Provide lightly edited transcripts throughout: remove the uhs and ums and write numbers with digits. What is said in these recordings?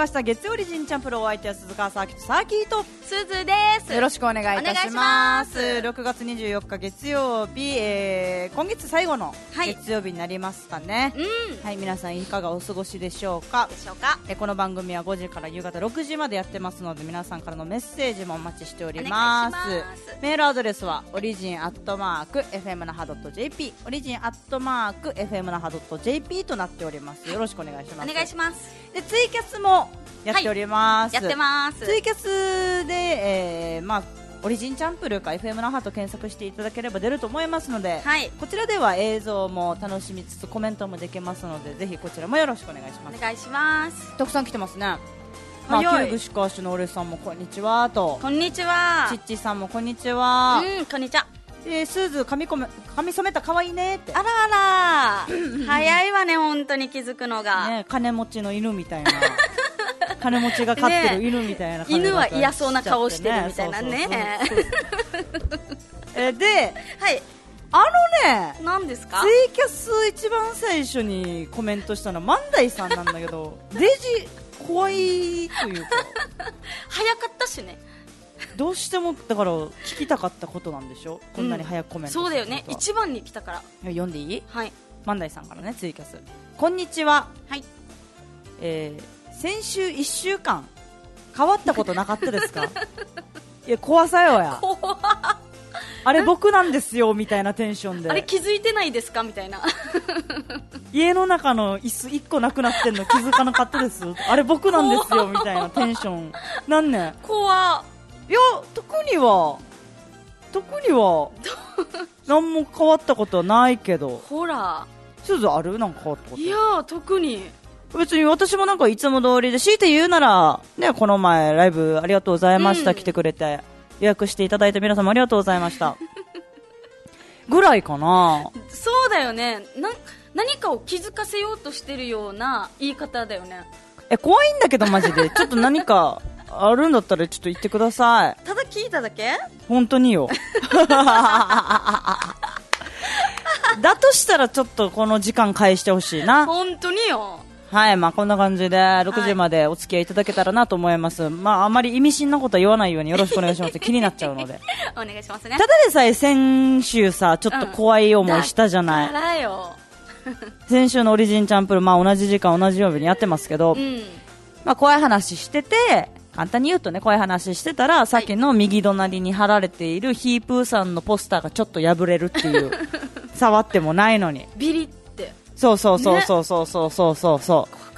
ました月曜オリジンチャンプル、お相手は鈴川サーキットサーキーとすずです。 よろしくお願いいたします。6月24日月曜日、今月最後の月曜日になりますかね。はい、皆さんいかがお過ごしでしょうか。この番組は5時から夕方6時までやってますので、皆さんからのメッセージもお待ちしております。メールアドレスはオリジン@fmnaha.jp オリジン@fmnaha.jp となっております。よろしくお願いします。 お願いします。 でツイキャスもやっております。 やってます。 ツイキャスで、オリジンチャンプルか FM 那覇と検索していただければ出ると思いますので、こちらでは映像も楽しみつつコメントもできますので、ぜひこちらもよろしくお願いします。 お願いします。 たくさん来てますね。旧串川市の俺さんもこんにちはと、 こんにちは。 ちっちさんもこんにちは。 こんにちは。 スーズ髪染めた可愛いねって。 あらあら早いわね、本当に気づくのがね。金持ちの犬みたいな金持ちが飼ってる犬みたいな、 犬は嫌そうな顔してるみたいなね。 で、 何ですか。 ツイキャス一番最初にコメントしたのは万代さんなんだけどデジ怖いというか早かったしね。 どうしてもだから聞きたかったことなんでしょ、こんなに早くコメント。 そうだよね、一番に来たから。 読んでいい？ はい。 万代さんからね、ツイキャス。こんにちは。 はい。 先週1週間変わったことなかったですか？いや怖さよや。あれ僕なんですよみたいなテンションで。 あれ気づいてないですかみたいな。 家の中の椅子1個なくなってんの気づかなかったです。あれ僕なんですよみたいなテンション。なんね。 怖。 いや特には何も変わったことはないけど。 ほら。 すずある？なんか変わったこと。 いや特に。 別に私もなんかいつも通りで、強いて言うならね、この前ライブありがとうございました、来てくれて予約していただいた皆様ありがとうございましたぐらいかな。 そうだよね。何かを気づかせようとしてるような言い方だよね。 怖いんだけどマジでちょっと何かあるんだったらちょっと言ってください。 ただ聞いただけ？ 本当によだとしたらちょっとこの時間返してほしいな。 本当によ。 はい、こんな感じで6時までお付き合いいただけたらなと思います。あまり意味深なことは言わないようによろしくお願いします。気になっちゃうのでお願いしますね。 ただでさえ先週さちょっと怖い思いしたじゃない。 だからよ先週のオリジンチャンプル、同じ時間同じ曜日にやってますけど、怖い話してて、簡単に言うとね、怖い話してたら、さっきの右隣に貼られているヒープーさんのポスターがちょっと破れるっていう触ってもないのにビリって。 そう、ね、怖かった。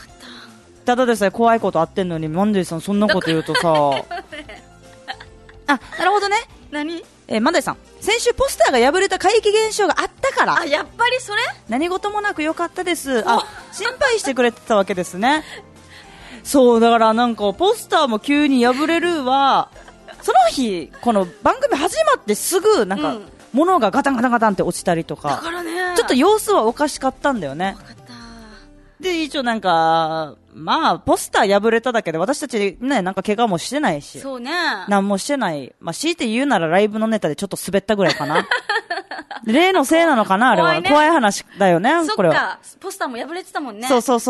ただでさえ怖いことあってんのにマンデーさんそんなこと言うとさなるほどね。 何？ マンデーさん、先週ポスターが破れた怪奇現象があったから。 やっぱりそれ？ 何事もなくよかったです。心配してくれてたわけですねそうだからなんかポスターも急に破れるわ。その日この番組始まってすぐなんか、物がガタンガタンガタンって落ちたりとか、 だからね、 ちょっと様子はおかしかったんだよね。 分かった。 で一応なんかポスター破れただけで私たちね、なんか怪我もしてないし、 そうね、 何もしてない。強いて言うならライブのネタでちょっと滑ったぐらいかな例のせいなのかな、あれは。怖い話だよね。これはポスターも破れてたもんね。 そう怖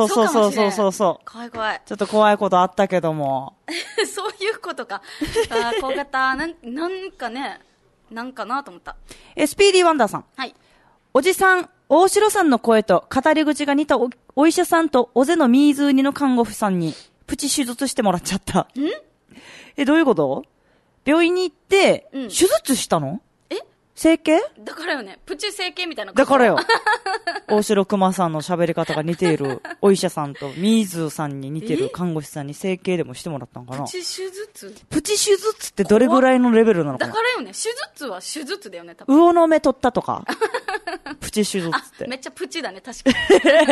いことあったけどもそういうことか。怖かった。なんかね、なんかなと思った。 スピーディーワンダーさん、はい、おじさん大城さんの声と語り口が似た お医者さんと尾瀬の湖の看護婦さんにプチ手術してもらっちゃった。どういうこと？病院に行って、手術したの？整形？ だからよね、プチ整形みたいな。 だからよ大城熊さんの喋り方が似ているお医者さんとミーズーさんに似てる看護師さんに整形でもしてもらったのかな。 プチ手術ってどれぐらいのレベルなのかな。 だからよね、手術は手術だよね、多分。 魚の目取ったとかプチ手術ってめっちゃプチだね、確かに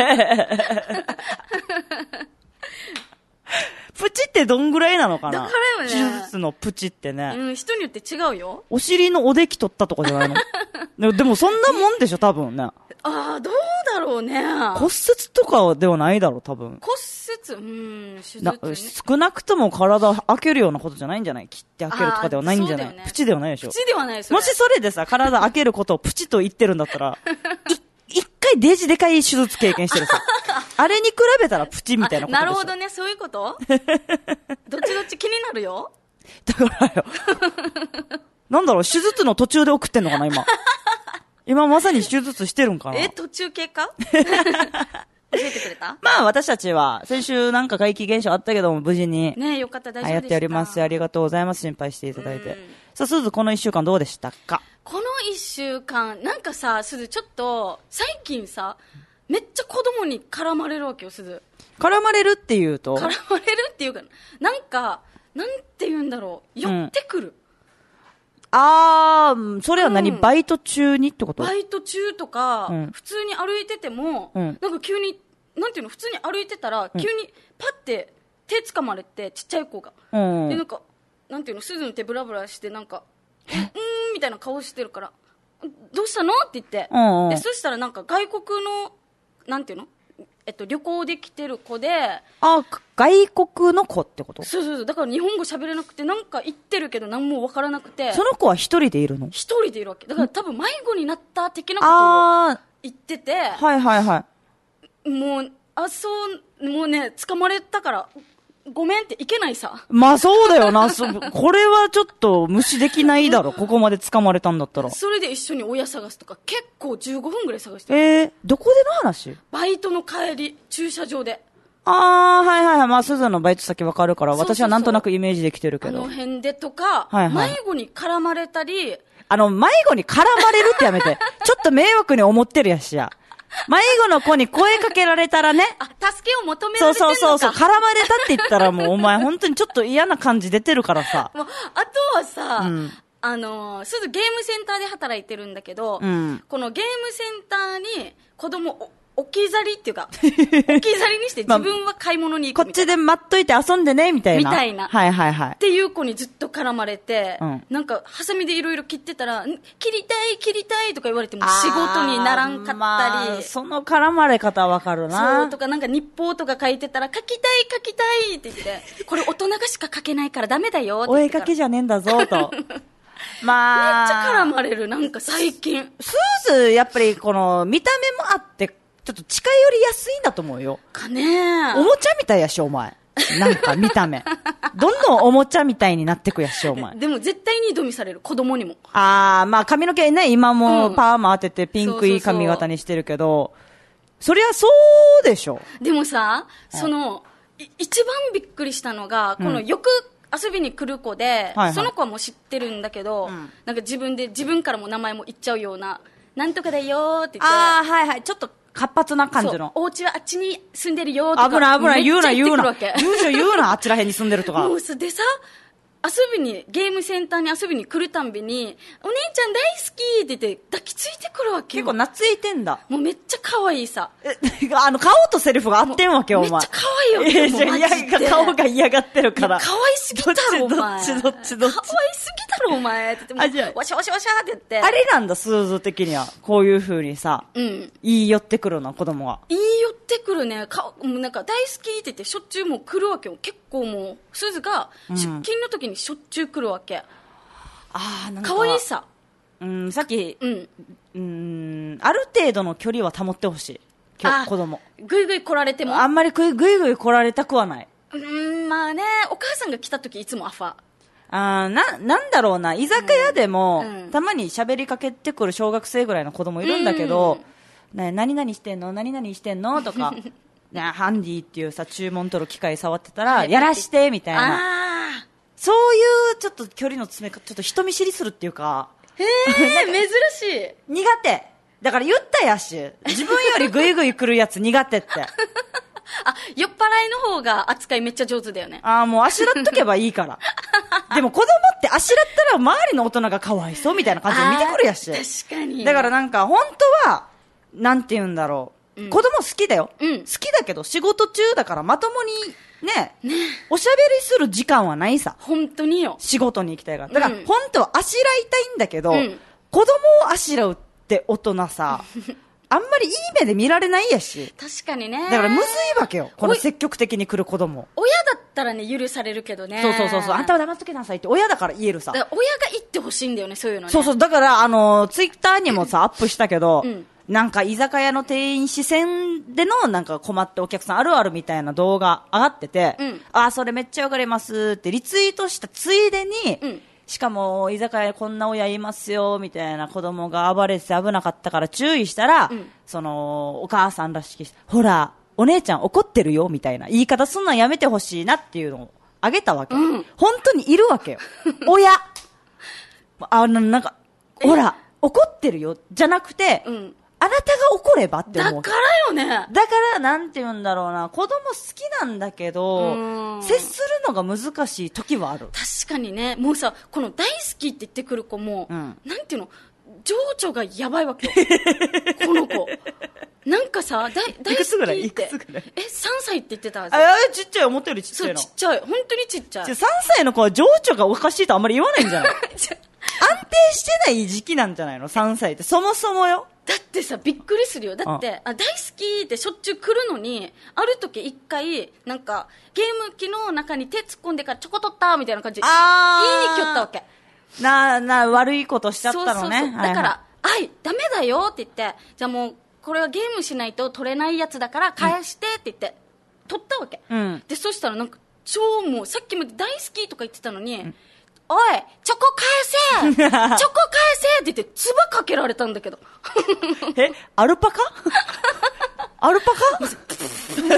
プチってどんぐらいなのかな。 だからよね、 手術のプチってね、 人によって違うよ。 お尻のおでき取ったとかじゃないのでもそんなもんでしょ多分ね。 どうだろうね。 骨折とかではないだろう多分。 骨折、手術、ね、 少なくとも体開けるようなことじゃないんじゃない。切って開けるとかではないんじゃない、ね、プチではないでしょ。 プチではない。もしそれでさ、体開けることをプチと言ってるんだったら一回デジでかい手術経験してるさあれに比べたらプチみたいなことでしょ。 なるほどね、そういうことどっち気になるよ。 だからよ。なんだろう、手術の途中で送ってんのかな、今。今まさに手術してるんかな。 途中経過教えてくれた？ まあ私たちは、先週なんか怪奇現象あったけども、無事に。 ね、よかった、大丈夫でした。 やっております。ありがとうございます。心配していただいて。さあ、すず、この一週間どうでしたか？ この一週間、なんかさ、すず、ちょっと、最近さ、めっちゃ子供に絡まれるわけよ、すず。 絡まれるっていうと？ 絡まれるっていうか、なんか、なんて言うんだろう、寄ってくる。 それは何、バイト中にってこと？ バイト中とか、普通に歩いてても、なんか急に、なんていうの、普通に歩いてたら、急にパッて手掴まれて、ちっちゃい子が。で、なんか、なんていうの、すずの手ブラブラして、なんか、みたいな顔してるから、どうしたのって言って、で、そしたらなんか外国の、なんていうの、旅行で来てる子で、 外国の子ってこと？ そうそうそう、だから日本語喋れなくて、なんか言ってるけど何もわからなくて。 その子は一人でいるの？ 一人でいるわけ。だから多分迷子になった的なことを言ってて、 はいはいはい。 もう、もうね、捕まれたから、ごめんっていけないさ。 まあそうだよな。これはちょっと無視できないだろ。ここまで捕まれたんだったら。 それで一緒に親探すとか、結構15分ぐらい探してる。 どこでの話？ バイトの帰り、駐車場で。 はいはいはい。まあ、スズのバイト先わかるから、私はなんとなくイメージできてるけど。 あの辺でとか、迷子に絡まれたり。 迷子に絡まれるってやめて。ちょっと迷惑に思ってるやしや。迷子の子に声かけられたらね。 助けを求められてるのか。 そう。絡まれたって言ったらもうお前本当にちょっと嫌な感じ出てるからさ。 もうあとはさ、すずゲームセンターで働いてるんだけど、このゲームセンターに子供置き去りっていうか、置き去りにして自分は買い物に行くみたいな。 こっちで待っといて遊んでね、みたいな。 みたいな。 はいはいはい。 っていう子にずっと絡まれて、なんか、ハサミでいろいろ切ってたら、切りたいとか言われても仕事にならんかったり。 その絡まれ方はわかるな。 そうとか、なんか日報とか書いてたら、書きたいって言って、これ大人がしか書けないからダメだよって言って。 お絵かきじゃねえんだぞ、と。 まあ。めっちゃ絡まれる、なんか最近。 スーズ、やっぱりこの、見た目もあって、ちょっと近寄りやすいんだと思うよ。 かねおもちゃみたいやし、お前。なんか見た目。どんどんおもちゃみたいになってくやし、お前。 でも絶対に挑みされる、子供にも。 まあ髪の毛ね、今もパーマ当ててピンクい髪型にしてるけど、そりゃそうでしょ。 でもさ、一番びっくりしたのが、このよく遊びに来る子で、その子はもう知ってるんだけど、なんか自分からも名前も言っちゃうような、なんとかだよって言って。 はいはい。ちょっと活発な感じの。 お家はあっちに住んでるよとか。 危ない言うな。住所言うな、あっちらへんに住んでるとか。 もうでさ、ゲームセンターに遊びに来るたんびに、お姉ちゃん大好きって言って抱きついてくるわけよ。 結構懐いてんだ。 もうめっちゃ可愛いさ。 顔とセリフが合ってんわけよ、お前。 めっちゃ可愛いよ、マジで。 顔が嫌がってるから。 可愛すぎたろ、お前。 どっち。可愛すぎたろ、お前。って言って、わしゃって言って。 あれなんだ、スーズ的には。こういう風にさ、言い寄ってくるの、子供が。 言い寄ってくるね。なんか大好きって言ってしょっちゅうもう来るわけよ。結構もう、スーズが出勤の時にしょっちゅう来るわけ。 なんか。 可愛いさ。 さっき、ある程度の距離は保ってほしい。子供。 ぐいぐい来られても。 あんまりぐいぐい来られたくはない。 まあね、お母さんが来た時いつもアファ。 なんだろうな、居酒屋でも、たまに喋りかけてくる小学生ぐらいの子供いるんだけど、何々してんのとか、ハンディっていうさ、注文取る機械触ってたら、やらしてみたいな。そういうちょっと距離の詰め方、ちょっと人見知りするっていうか。 珍しい。 苦手。だから言ったやし、自分よりグイグイ来るやつ苦手って。 酔っ払いの方が扱いめっちゃ上手だよね。 もうあしらっとけばいいから。でも子供ってあしらったら周りの大人がかわいそうみたいな感じで見てくるやし。 確かに。 だからなんか本当は、なんて言うんだろう。子供好きだよ。好きだけど仕事中だからまともにね、おしゃべりする時間はないさ。 本当によ。 仕事に行きたいから。だから本当はあしらいたいんだけど、子供をあしらうって大人さ、あんまりいい目で見られないやし。 確かにね。 だからむずいわけよ。この積極的に来る子供。 親だったらね、許されるけどね。 そう。あんたは黙っとけなさいって親だから言えるさ。 だから親が言ってほしいんだよね、そういうのね。 だからツイッターにもさ、アップしたけど、 なんか居酒屋の店員視線でのなんか困ったお客さんあるあるみたいな動画上がってて、それめっちゃわかりますってリツイートしたついでに、しかも居酒屋こんな親いますよみたいな子供が暴れて危なかったから注意したら、そのお母さんらしきほらお姉ちゃん怒ってるよみたいな言い方すんのやめてほしいなっていうのをあげたわけ、本当にいるわけよ親なんかほら怒ってるよじゃなくて、あなたが怒ればって思う。 だからよね。 だからなんて言うんだろうな、子供好きなんだけど接するのが難しい時はある。 確かにね。もうさ、この大好きって言ってくる子も、なんていうの、情緒がやばいわけよこの子なんかさ、大好きって。 いくつぐらい 3歳って言ってた。 ちっちゃい、思ったよりちっちゃいの。 そう、ちっちゃい。本当にちっちゃい。 3歳の子は情緒がおかしいとあんまり言わないんじゃない安定してない時期なんじゃないの ?3 歳って。そもそもよ。 だってさ、びっくりするよ。だって、大好きってしょっちゅう来るのに、ある時一回、なんか、ゲーム機の中に手突っ込んでからチョコ取ったみたいな感じで、言いに来よったわけ。 悪いことしちゃったのね。 そう。だから、ダメだよって言って、じゃあもう、これはゲームしないと取れないやつだから返してって言って、取ったわけ。で、そしたらなんか、もう、さっきまで大好きとか言ってたのに、おい、チョコ返せチョコ返せって言って、唾かけられたんだけど。 アルパカアルパカ返せチョ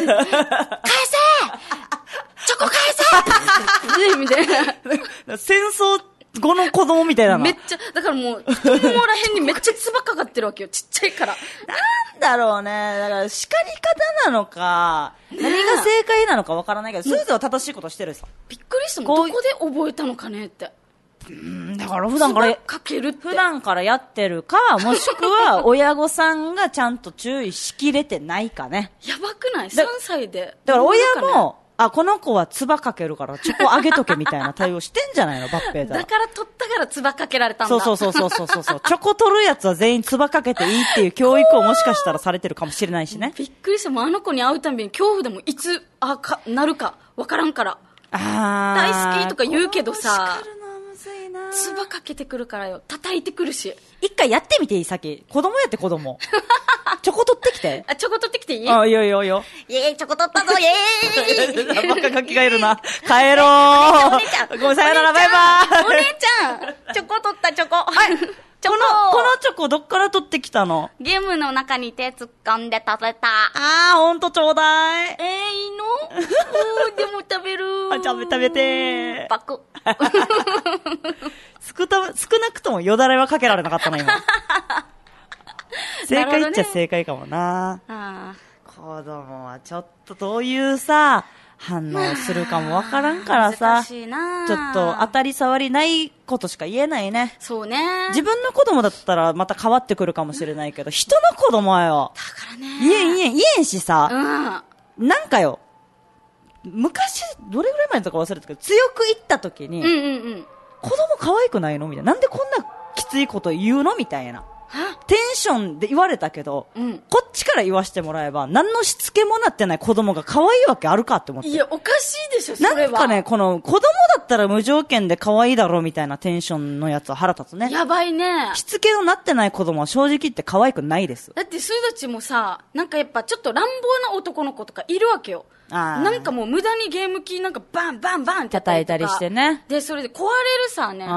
コ返せみたいな。戦争後の子供みたいな。 めっちゃ、だからもう、太ももらへんにめっちゃ唾かかってるわけよ。ちっちゃいから。 なんだろうね。だから、叱り方なのか、何が正解なのかわからないけど、スーズは正しいことしてるさ。 びっくりしたもん。どこで覚えたのかねって。 だから普段からやってるか、もしくは親御さんがちゃんと注意しきれてないかね。 やばくない ?3 歳で。 だから親も、この子は唾かけるからチョコあげとけみたいな対応してんじゃないの、バッペーだ。 だから取ったから唾かけられたんだ。 そう。チョコ取るやつは全員唾かけていいっていう教育をもしかしたらされてるかもしれないしね。 びっくりした。もうあの子に会うたびに恐怖でもいつ、なるかわからんから。大好きとか言うけどさ。唾かけてくるからよ。叩いてくるし。 一回やってみていい先。子供やって子供。チョコ取ってきて。 チョコ取ってきていい？ いいよ。イェーイ、チョコ取ったぞ、イェーイバカガキがいるな。帰ろー。 お姉ちゃん。 ごめん、さよなら、バイバーイ。 お姉ちゃん。チョコ取った、チョコ。はい。 このチョコどっから取ってきたの？ ゲームの中に手突っ込んで食べた。 ほんとちょうだい。 いいの？でも食べる。 食べてー。 パク。 少なくともよだれはかけられなかったな、今。正解っちゃ正解かもな。子供はちょっとどういうさ、反応するかもわからんからさ、ちょっと当たり障りないことしか言えないね。 そうね。 自分の子供だったらまた変わってくるかもしれないけど、人の子供はよ。 だからね。 言えんしさ、なんかよ、昔、どれぐらい前だったか忘れたけど、強く言った時に、子供可愛くないのみたいな。なんでこんなきついこと言うのみたいな。テンションで言われたけど、こっちから言わしてもらえば、何のしつけもなってない子供が可愛いわけあるかって思って。 いや、おかしいでしょ、それは。 なんかね、この子供だったら無条件で可愛いだろうみたいなテンションのやつは腹立つね。 やばいね。 しつけのなってない子供は正直言って可愛くないです。 だってスーダチもさ、なんかやっぱちょっと乱暴な男の子とかいるわけよ。なんかもう無駄にゲーム機なんかバンバンバンって叩いたりしてね。 で、それで壊れるさね。だから、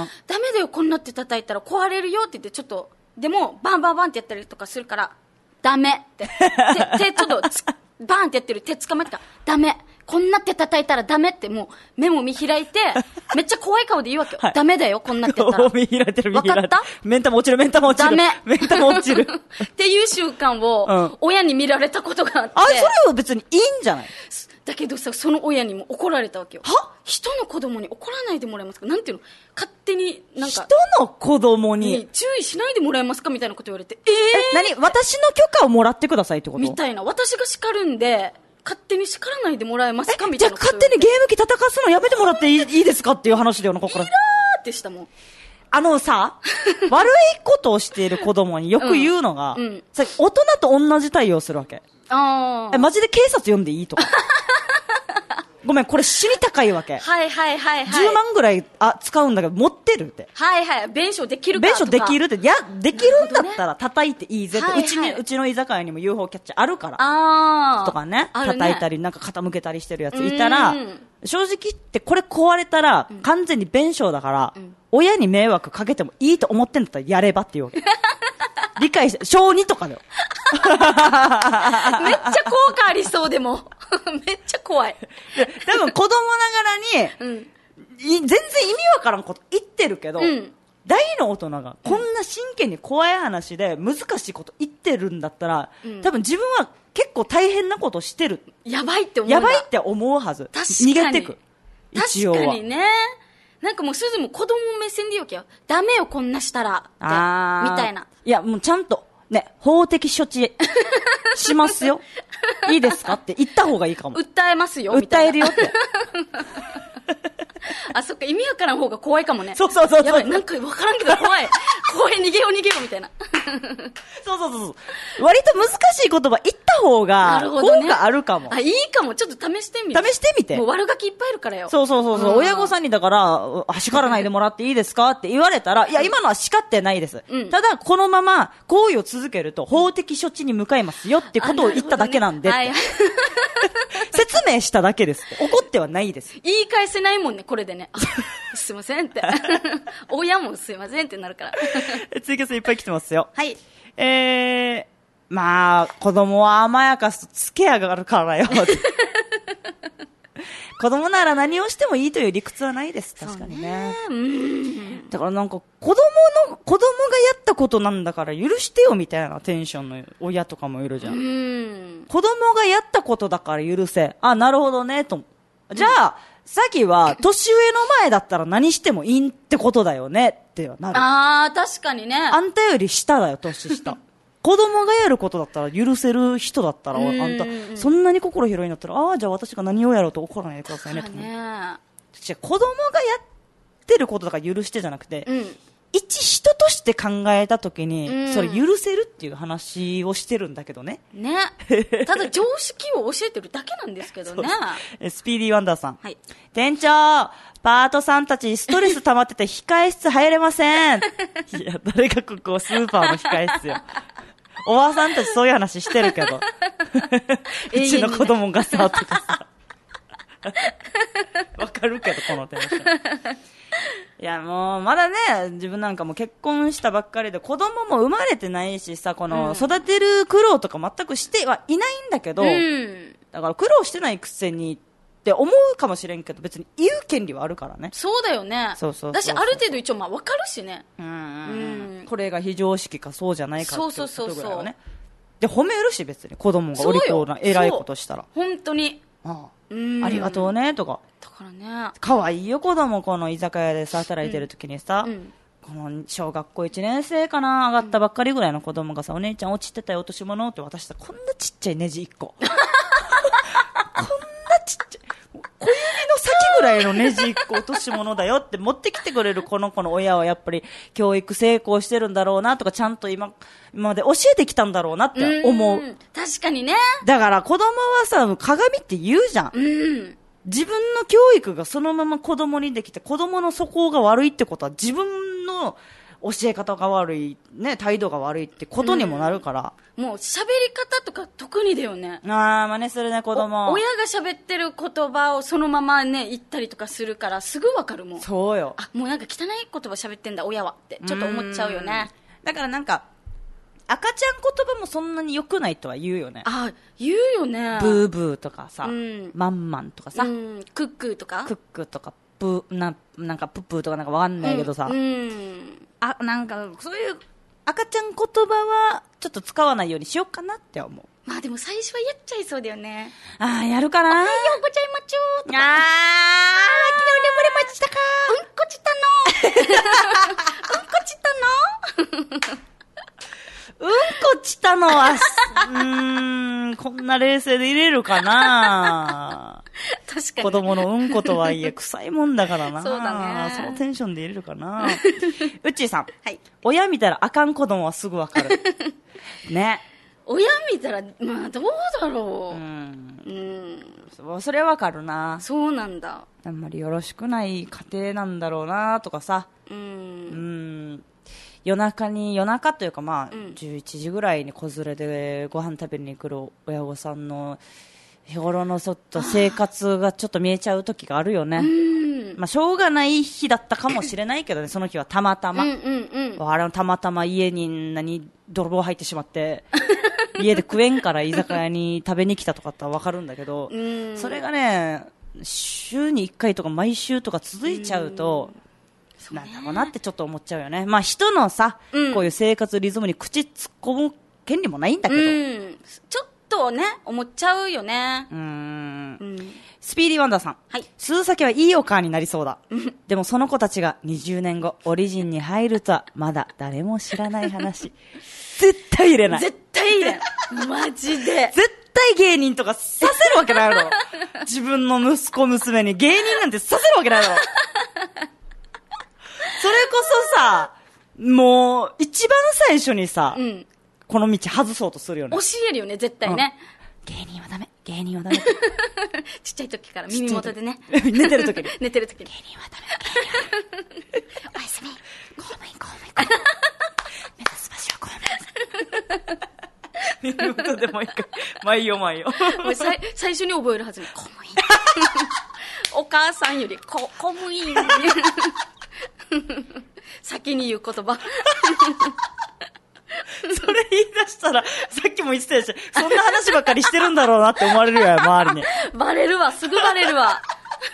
ダメだよ、こんなって叩いたら壊れるよって言って、ちょっと、でも、バンバンバンってやったりとかするから、ダメって。手ちょっとバンってやってる手捕まえてから、ダメ。こんなって叩いたらダメってもう目も見開いて、めっちゃ怖い顔で言うわけよ。ダメだよ、こんなってやったら。 見開いてる、 わかった？ メンタも落ちる。ダメ。メンタも落ちる。 っていう瞬間を、親に見られたことがあって。 それは別にいいんじゃない？ だけどさ、その親にも怒られたわけよ。人の子供に怒らないでもらえますか？なんていうの？勝手になんか。 人の子供に注意しないでもらえますかみたいなこと言われて。 私の許可をもらってくださいってこと？ みたいな。私が叱るんで、勝手に叱らないでもらえますかみたいな。 じゃあ勝手にゲーム機叩かすのやめてもらっていいですかっていう話だよな、ここから。 イラーってしたもん。 さ、悪いことをしている子供によく言うのが、大人と同じ対応するわけ。マジで警察呼んでいいとか。 ごめん、これ死に高いわけ。 はいはいはいはい。 10万ぐらい、使うんだけど、持ってるって。 はいはい。弁償できるか弁償できるって。いや、できるんだったら叩いていいぜって。 はいはい、 うちの居酒屋にも UFO キャッチャーあるから。とかね。叩いたり、なんか傾けたりしてるやついたら、正直言ってこれ壊れたら、完全に弁償だから、親に迷惑かけてもいいと思ってんだったらやればっていうわけ。理解して、小2とかだよ。 めっちゃ効果ありそうでも。めっちゃ怖い。 多分子供ながらに、全然意味わからんこと言ってるけど、大の大人がこんな真剣に怖い話で難しいこと言ってるんだったら、多分自分は結構大変なことしてる。 やばいって思う。 やばいって思うはず。逃げてく。一応は。 確かにね。なんかもうすずも子供目線で言うわけよ。ダメよ、こんなしたら。みたいな。 いや、もうちゃんと、ね、法的処置しますよ。いいですかって言った方がいいかも。 訴えますよ。 訴えるよって。 あ、そっか、意味わからん方が怖いかもね。 そうそうそうそう。 やばい、なんかわからんけど怖い。怖い、逃げようみたいな。 そう。割と難しい言葉言った方が、効果あるかも。 いいかも。ちょっと試してみて。試してみて。 もう悪ガキいっぱいいるからよ。 そう。親御さんにだから、叱らないでもらっていいですかって言われたら、いや、今のは叱ってないです。ただ、このまま行為を続けると、法的処置に向かいますよってことを言っただけなんで。説明しただけです。怒ってはないです。 言い返せないもんね、これでね。すいませんって。親もすいませんってなるから。 ツイキャスいっぱい来てますよ。 はい。 まあ、子供は甘やかすとつけ上がるからよ。子供なら何をしてもいいという理屈はないです。確かにね。だからなんか子供がやったことなんだから許してよみたいなテンションの親とかもいるじゃん。子供がやったことだから許せ。なるほどね、と。じゃあ、さきは年上の前だったら何してもいいってことだよねってなる。 確かにね。 あんたより下だよ、年下。子供がやることだったら許せる人だったら、あんた、そんなに心広いんだったら、じゃあ私が何をやろうと怒らないでくださいね、と。じゃあ子供がやってることだから許してじゃなくて、一人として考えたときに、それ許せるっていう話をしてるんだけどね。 ね。ただ常識を教えてるだけなんですけどね。 スピーディーワンダーさん。 はい。 店長、パートさんたちストレス溜まってて控え室入れません。いや、誰がここスーパーの控え室よ。おばさんたちそういう話してるけど。うちの子供がさ、とかさ。わかるけど、このテンション。いや、もう、まだね、自分なんかも結婚したばっかりで、子供も生まれてないしさ、この、育てる苦労とか全くしてはいないんだけど、だから苦労してないくせにって思うかもしれんけど、別に言う権利はあるからね。 そうだよね。 そう。 私、ある程度一応、わかるしね。 これが非常識かそうじゃないかっていうことぐらいはね。 そう。 で、褒めるし、別に子供がお利口な偉いことしたら。 本当に。 ありがとうね、とか。 だからね。 可愛いよ、子供、この居酒屋でさ、働いてる時にさ、この小学校1年生かな、上がったばっかりぐらいの子供がさ、お姉ちゃん落ちてたよ、落とし物って渡したら、こんなちっちゃいネジ1個。こんなちっちゃい。小指の先ぐらいのネジ1個落とし物だよって持ってきてくれるこの子の親はやっぱり教育成功してるんだろうなとかちゃんと今まで教えてきたんだろうなって思う。 確かにね。だから子供はさ、鏡って言うじゃん。自分の教育がそのまま子供にできて子供の素行が悪いってことは自分の教え方が悪い、ね、態度が悪いってことにもなるから。 もう喋り方とか特にだよね。 真似するね、子供。 親が喋ってる言葉をそのままね、言ったりとかするからすぐわかるもん。 そうよ。 もうなんか汚い言葉喋ってんだ、親はって。ちょっと思っちゃうよね。 だからなんか、赤ちゃん言葉もそんなに良くないとは言うよね。 言うよね。 ブーブーとかさ、マンマンとかさ、 クックーとかクックとか、なんかプップーとかなんかわかんないけどさ、なんかそういう赤ちゃん言葉はちょっと使わないようにしようかなって思う。 まあでも最初はやっちゃいそうだよね。 やるかな。おはようございまちゅーとか。 昨日眠れましたか。うんこちたの。 うんこちたのは、こんな冷静で入れるかな。 確かに。 子供のうんことはいえ、臭いもんだからな。 そうだね。 そのテンションで入れるかな。うっちーさん。 はい。 親見たらあかん子供はすぐわかる。ね。 親見たら、まあどうだろう。 それはわかるな。 そうなんだ。 あんまりよろしくない家庭なんだろうなとかさ。夜中というかまあ、11時ぐらいに子連れでご飯食べに来る親御さんの日頃のちょっと生活がちょっと見えちゃう時があるよね。まあしょうがない日だったかもしれないけどね、その日はたまたま。あれたまたま家に泥棒入ってしまって、家で食えんから居酒屋に食べに来たとかってわかるんだけど、それがね、週に1回とか毎週とか続いちゃうと、なんだろうなってちょっと思っちゃうよね。まあ人のさ、こういう生活リズムに口突っ込む権利もないんだけど。 ちょっとね、思っちゃうよね。 スピーディーワンダーさん。はい。鈴先はいいお母になりそうだ。でもその子たちが20年後、オリジンに入るとは、まだ誰も知らない話。絶対入れない。 絶対入れん。マジで。 絶対芸人とかさせるわけないやろ。自分の息子娘に芸人なんてさせるわけないやろ。それこそさ、もう、一番最初にさ、この道外そうとするよね。 教えるよね、絶対ね。 芸人はダメ。芸人はダメ。 ちっちゃい時から耳元でね。 寝てる時に。 寝てる時に。 芸人はダメ。おやすみ。公務員。目指す場所は公務員。耳元でもう一回。毎夜。 最初に覚えるはずの公務員。お母さんより公務員。先に言う言葉。 それ言い出したら、さっきも言ってたし、そんな話ばっかりしてるんだろうなって思われるよ、周りに。 バレるわ、すぐバレるわ。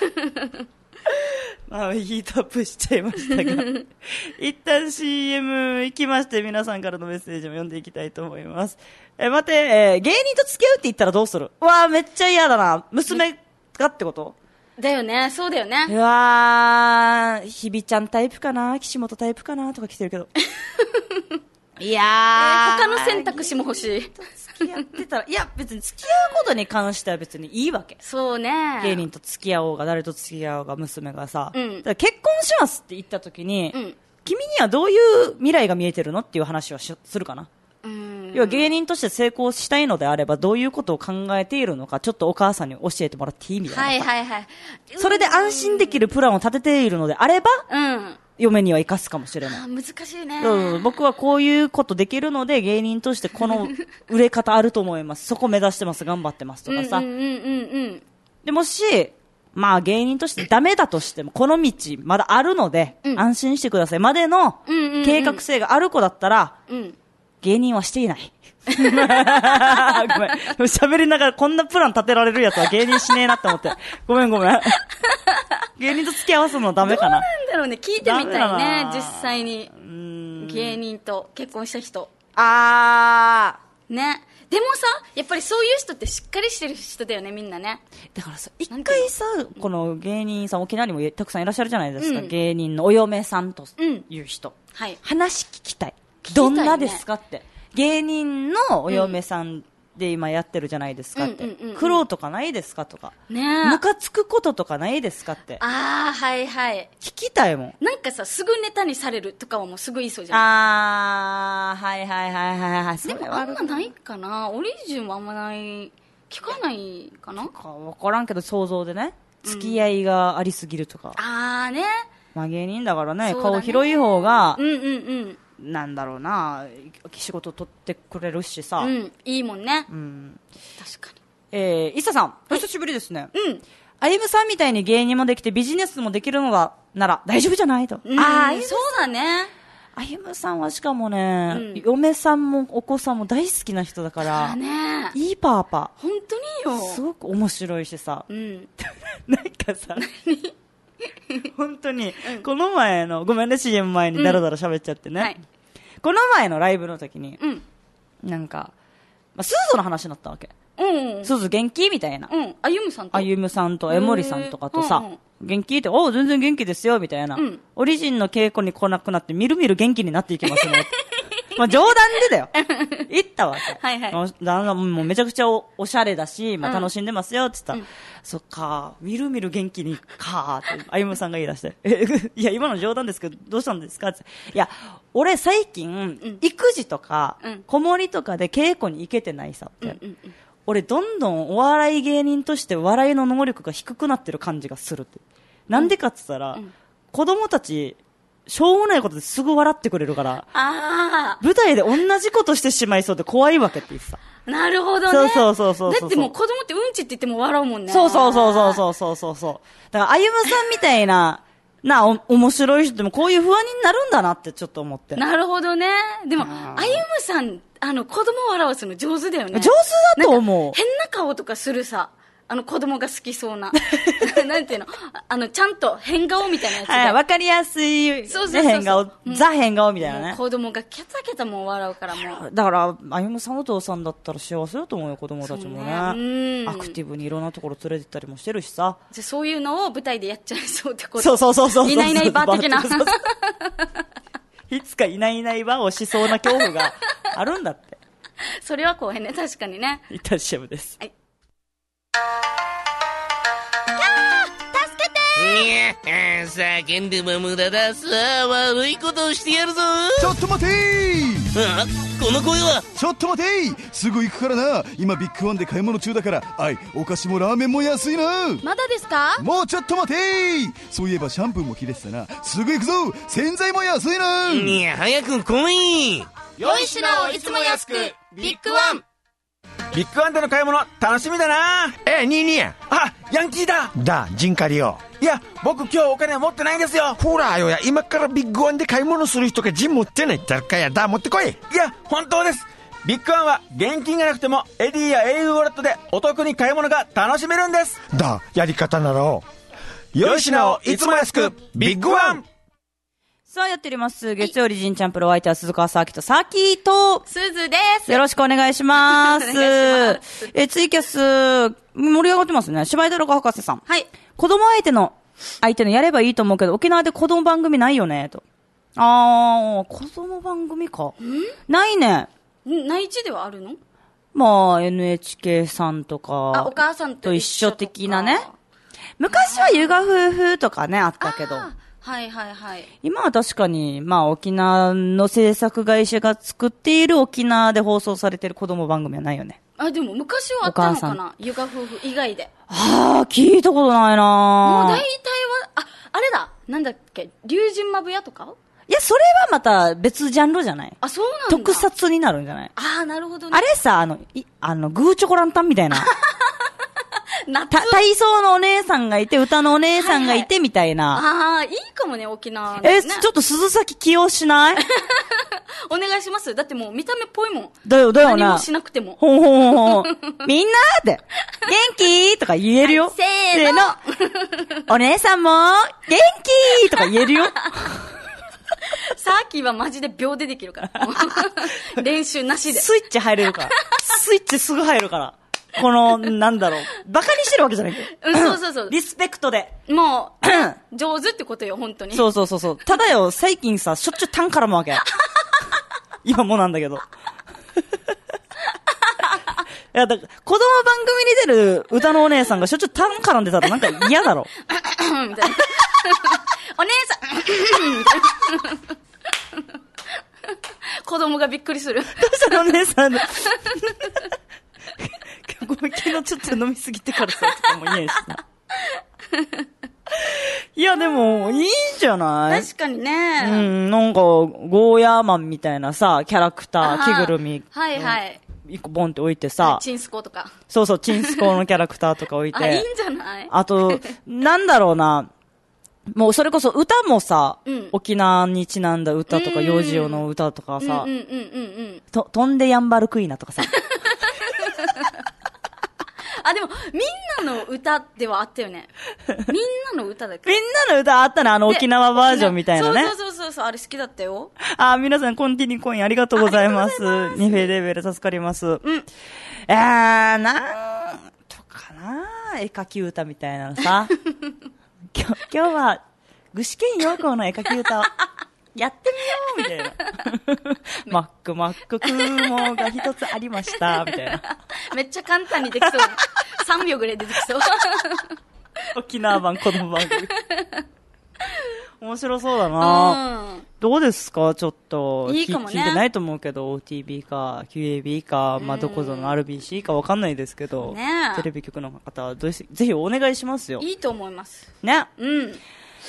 まあ、ヒートアップしちゃいましたが。一旦 CM 行きまして、皆さんからのメッセージも読んでいきたいと思います。待て、芸人と付き合うって言ったらどうする？うわー、めっちゃ嫌だな。娘がってこと？ だよね、そうだよね。 うわー、日比ちゃんタイプかな、岸本タイプかなとか来てるけど。いやー、 他の選択肢も欲しい。 付き合ってたら、いや、別に付き合うことに関しては別にいいわけ。 そうね。 芸人と付き合おうが、誰と付き合おうが、娘がさ、だから結婚しますって言った時に、君にはどういう未来が見えてるのっていう話はするかな。要は芸人として成功したいのであれば、どういうことを考えているのか、ちょっとお母さんに教えてもらっていいみたいな。それで安心できるプランを立てているのであれば、嫁には生かすかもしれない。 難しいね。 僕はこういうことできるので、芸人としてこの売れ方あると思います。そこ目指してます、頑張ってますとかさ。でもし、まあ芸人としてダメだとしても、この道まだあるので、安心してくださいまでの計画性がある子だったら、芸人はしていない。ごめん。喋りながらこんなプラン立てられるやつは芸人しねえなって思って。ごめん。芸人と付き合わすのダメかな。 どうなんだろうね。聞いてみたいね。実際に。芸人と結婚した人。ね。でもさ、やっぱりそういう人ってしっかりしてる人だよね、みんなね。 だからさ、一回さ、この芸人さん、沖縄にもたくさんいらっしゃるじゃないですか。芸人のお嫁さんという人。話聞きたい。どんなですかって。芸人のお嫁さんで今やってるじゃないですかって。苦労とかないですかとか。ムカつくこととかないですかって。聞きたいもん。 なんかさ、すぐネタにされるとかはもうすぐ言いそうじゃん。でもあんまないかな。オリジンはあんまない。聞かないかな。 わからんけど想像でね。付き合いがありすぎるとか。 ね。 まあ芸人だからね、顔広い方が、なんだろうな、仕事取ってくれるしさ。 いいもんね。確かに。イサさん、お久しぶりですね。あゆむさんみたいに芸人もできてビジネスもできるのだなら大丈夫じゃないと。 そうだね。 あゆむさんはしかもね、嫁さんもお子さんも大好きな人だから、いいパパ。 本当によ。 すごく面白いしさ。なんかさ、本当に、この前の、ごめんね、CM 前にダラダラ喋っちゃってね。この前のライブの時に、なんか、スーズの話になったわけ。スーズ元気みたいな。 あゆむさんとあゆむさんと江森さんとかとさ、元気って、全然元気ですよ、みたいな。オリジンの稽古に来なくなって、みるみる元気になっていきますね。まあ冗談でだよ。言ったわけ。もうめちゃくちゃ おしゃれだし、まあ楽しんでますよ、って言ったら、そっか、みるみる元気に、かーって、あゆむさんが言い出して、いや、今の冗談ですけど、どうしたんですかって。いや、俺最近、育児とか、子守とかで稽古に行けてないさって。 俺どんどんお笑い芸人として笑いの能力が低くなってる感じがするって。なんでかって言ったら、子供たち、しょうもないことですぐ笑ってくれるから、舞台で同じことしてしまいそうで怖いわけって言ってさ。 なるほどね。 そうだってもう子供ってうんちって言っても笑うもんね。 そう。だからあゆむさんみたいな、面白い人でもこういう不安になるんだなってちょっと思って。 なるほどね。でも、あゆむさん、子供を笑わすの上手だよね。 上手だと思う。 変な顔とかするさ。子供が好きそうな。なんていうのちゃんと変顔みたいなやつで。 わかりやすい、変顔。ザ変顔みたいなね。 子供がキャタキャタも笑うからもう。 だから、あゆむさんお父さんだったら幸せだと思うよ、子供たちもね。アクティブにいろんなところ連れてったりもしてるしさ。 じゃそういうのを舞台でやっちゃいそうってこと。 そう。 いないいないば的な。 いつかいないいないばをしそうな恐怖があるんだって。 それは怖いね、確かにね。 イタシェムです。 はい。 叫んでも無駄だ。さあ悪いことをしてやるぞ。 ちょっと待てー。 この声は。 ちょっと待てー。すぐ行くからな。今ビッグワンで買い物中だから。お菓子もラーメンも安いな。 まだですか。 もうちょっと待てー。そういえばシャンプーも切れてたな。すぐ行くぞ。洗剤も安いな。 いや早く来い。 良い品をいつも安くビッグワン。 ビッグワンでの買い物楽しみだな。 ニーニー。 ヤンキーだ。 ジンカリよ。 いや僕今日お金持ってないんですよ。 ほらよや、今からビッグワンで買い物する人がジン持ってないってかやだ。持ってこい。 いや本当です。ビッグワンは現金がなくてもエディや au ウォレットでお得に買い物が楽しめるんです。 やり方なら良い品をいつも安くビッグワン。 さあやっております。月曜日ジンチャンプルお相手は鈴川サーキとサーキーとすずです。 よろしくお願いします。ツイキャス盛り上がってますね。芝居だろか博士さん。 はい。 子供相手のやればいいと思うけど沖縄で子供番組ないよねと。子供番組か。ないね。 内地ではあるの？ まあ NHK さんとかお母さんと一緒的なね。昔はゆが夫婦とかねあったけど。 はい。 今は確かに、まあ沖縄の制作会社が作っている沖縄で放送されている子供番組はないよね。 でも昔はあったのかな。ゆが夫婦以外で。 聞いたことないな。 もう大体は、あれだ。なんだっけ、龍神まぶやとか？ いや、それはまた別ジャンルじゃない？ そうなんだ。 特撮になるんじゃない？ なるほどね。 あれさ、グーチョコランタンみたいな。体操のお姉さんがいて、歌のお姉さんがいて、みたいな。 いいかもね、沖縄、 ね。ちょっと鈴崎起用しない？ お願いします。だってもう見た目っぽいもん。 だよな。 何もしなくても。 みんなって、元気とか言えるよ。 せーの。 お姉さんも、元気とか言えるよ。 さっきはマジで秒でできるから。練習なしで。 スイッチ入れるから。スイッチすぐ入るから。なんだろう。バカにしてるわけじゃないけど。そう。 リスペクトで。 もう、上手ってことよ、本当に。 そう。ただよ、最近さ、しょっちゅうタン絡むわけ。今もなんだけど。いや、子供番組に出る歌のお姉さんがしょっちゅうタン絡んでたらなんか嫌だろ。 みたいな。お姉さんみたいな。子供がびっくりする。 どうしたのお姉さん。ごめん、昨日ちょっと飲みすぎてからさ、とかも言えんしな。いや、でも、いいんじゃない？ 確かにね。 なんか、ゴーヤーマンみたいなさ、キャラクター、着ぐるみ。 はい。 一個ボンって置いてさ。 チンスコとか。 そう、チンスコのキャラクターとか置いて。 いいんじゃない？ あと、なんだろうな。もうそれこそ歌もさ、沖縄にちなんだ歌とか、幼児用の歌とかさ、飛んでやんばるクイナとかさ。 でも、みんなの歌ではあったよね。みんなの歌だっけ？ みんなの歌あったね、沖縄バージョンみたいなね。 そう、あれ好きだったよ。 皆さん、コンティニューコインありがとうございます。2フェレベル助かります。なんとかな、絵描き歌みたいなのさ。今日は、具志堅用高の絵描き歌をやってみようみたいな。マック雲が一つありました、みたいな。 めっちゃ簡単にできそう。3秒ぐらい出てきそう。 沖縄版子供番組。面白そうだな。 どうですかちょっと。 いいかもね。 聞いてないと思うけど、OTB か、QAB か、まあ、どこぞの RBC かわかんないですけど、 ね、 テレビ局の方はぜひお願いしますよ。 いいと思います。 ね。 うん。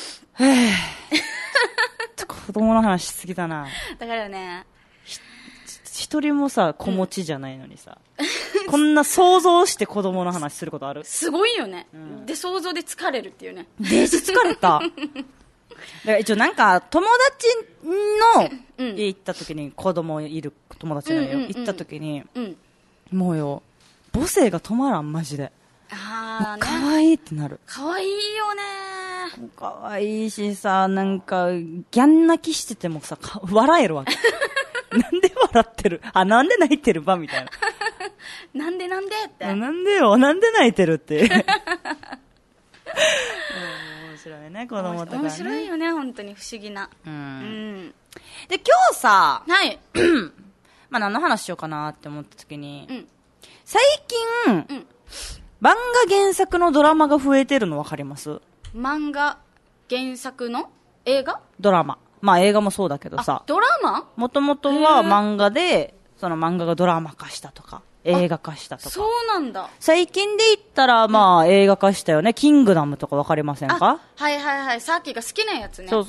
子供の話しすぎだな。 だからね、 一人もさ、子持ちじゃないのにさ、こんな想像して子供の話することある？ すごいよね。で、想像で疲れるっていうね。 で、疲れた。だから一応なんか、友達の家行った時に、子供いる友達の家行った時に、もうよ、母性が止まらん、マジで。 ああ、ね。 可愛いってなる。 可愛いよね。 可愛いしさ、なんか、ギャン泣きしててもさ、笑えるわけ。なんで笑ってる？なんで泣いてるばみたいな。 なんでって。 なんでよ、なんで泣いてるって。面白いね、子供とかね。 面白いよね、本当に不思議な。 で、今日さ、 はい。 まあ何の話しようかなって思った時に、最近、漫画原作のドラマが増えてるの分かります？ 漫画原作の映画？ ドラマ。まあ映画もそうだけどさ。 ドラマ？ もともとは漫画で、その漫画がドラマ化したとか、映画化したとか。 そうなんだ。 最近で言ったら、まあ映画化したよね。キングダムとか分かりませんか？ はいはいはい。さっきが好きなやつね。 そう。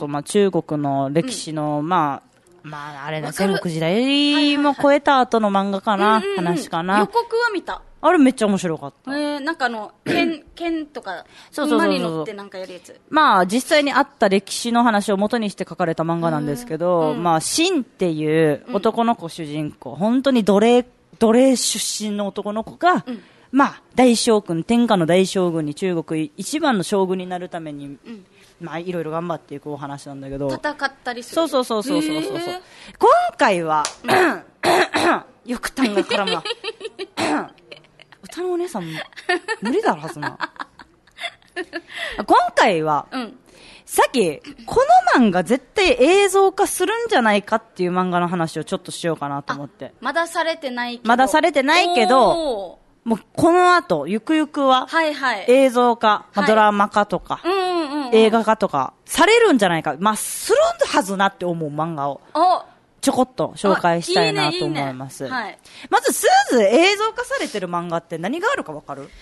まあ中国の歴史の、まああれだ、戦国時代も超えた後の漫画かな、話かな。 予告は見た。 あれめっちゃ面白かった。 なんか剣とか、馬に乗ってなんかやるやつ。まあ実際にあった歴史の話を元にして書かれた漫画なんですけど、まあシンっていう男の子主人公、本当に奴隷出身の男の子が、まあ大将軍、天下の大将軍に中国一番の将軍になるために、まあいろいろ頑張っていくお話なんだけど。 戦ったりする。 そう。今回は、よく単が絡むわ。歌のお姉さん無理だろはずな。今回は、さっきこの漫画絶対映像化するんじゃないかっていう漫画の話をちょっとしようかなと思って。 まだされてないけどもうこの後ゆくゆくは映像化、ドラマ化とか、映画化とかされるんじゃないか、まあするはずなって思う漫画をちょこっと紹介したいなと思います。まずスーズ映像化されてる漫画って何があるかわかる？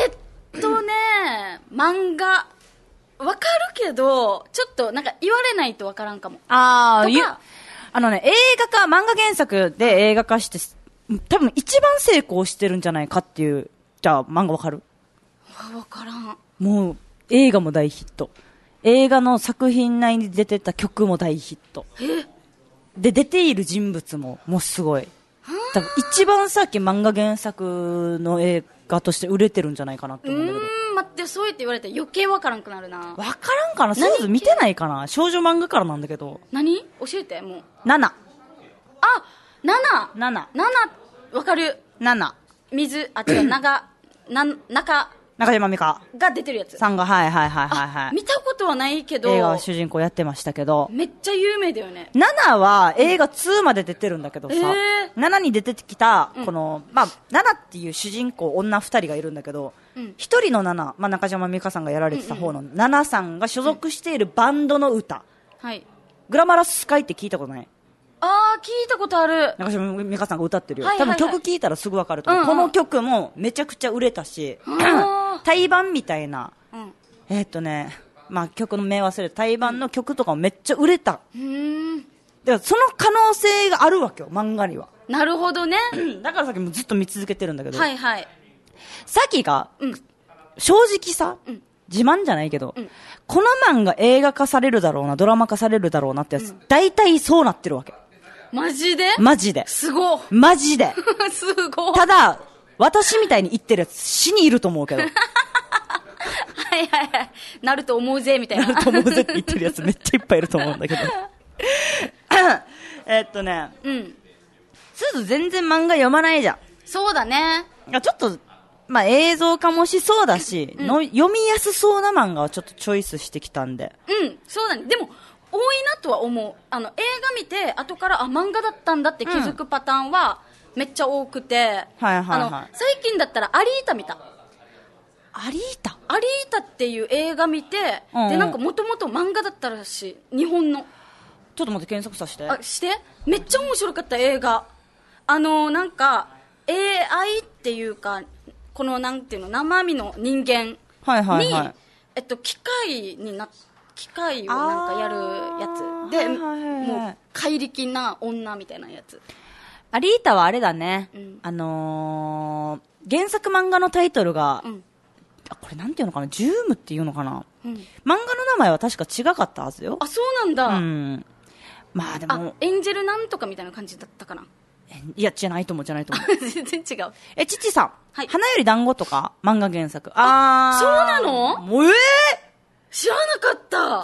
漫画わかるけどちょっとなんか言われないとわからんかも。 映画化、漫画原作で映画化して多分一番成功してるんじゃないかっていう。じゃあ漫画わかる？ わからん。 もう映画も大ヒット、映画の作品内に出てた曲も大ヒットで、出ている人物ももうすごい、多分一番さっき漫画原作の映画として売れてるんじゃないかなって思うんだけど。 待って、そうやって言われたら余計わからんくなるな。 わからんかな？スーズ見てないかな？少女漫画からなんだけど。 何？教えて、もう。 7。 7わかる。 7。 水、 中島美嘉が出てるやつ。 さんが、はい。 見たことはないけど。 映画は主人公やってましたけど。 めっちゃ有名だよね。 7は映画2まで出てるんだけどさ、7に出てきた、この、まあ、7っていう主人公、女2人がいるんだけど、1人の7、まあ、中島美嘉さんがやられてた方の7さんが所属しているバンドの歌。グラマラススカイって聞いたことない？ 聞いたことある。 中島美嘉さんが歌ってるよ。多分曲聴いたらすぐわかると思う。この曲もめちゃくちゃ売れたし、対バンみたいな、まあ曲の名忘れた対バンの曲とかもめっちゃ売れた。でその可能性があるわけよ、漫画には。 なるほどね。 だからさっきもずっと見続けてるんだけど、 さっきが、正直さ、自慢じゃないけど、この漫画映画化されるだろうな、ドラマ化されるだろうなってやつ、大体そうなってるわけ。 マジで？ マジで。 すご。 マジで。 すご。 ただ、私みたいに言ってるやつ死にいると思うけど。 なると思うぜ、みたいな。 なると思うぜって言ってるやつめっちゃいっぱいいると思うんだけど。すず全然漫画読まないじゃん。 そうだね。 ちょっと、まあ映像化もしそうだし、読みやすそうな漫画をちょっとチョイスしてきたんで。 そうだね。でも、多いなとは思う。映画見て後から漫画だったんだって気づくパターンはめっちゃ多くて、最近だったらアリータ見た。アリータっていう映画見て、でなんかもともと漫画だったらしい、日本の。 ちょっと待って、検索させて。 あ、して。めっちゃ面白かった映画。なんか AI っていうか、このなんていうの、生身の人間に、 はいはいはい、 機械をなんかやるやつで、もう怪力な女みたいなやつ。 アリータはあれだね、原作漫画のタイトルが、これなんていうのかな、ジュームっていうのかな、漫画の名前は確か違かったはずよ。 あ、そうなんだ。 まあでもエンジェルなんとかみたいな感じだったかな。 いや、じゃないと思う。全然違う。 父さん、 はい、 花より団子とか漫画原作。そうなの？ もう知らなかった。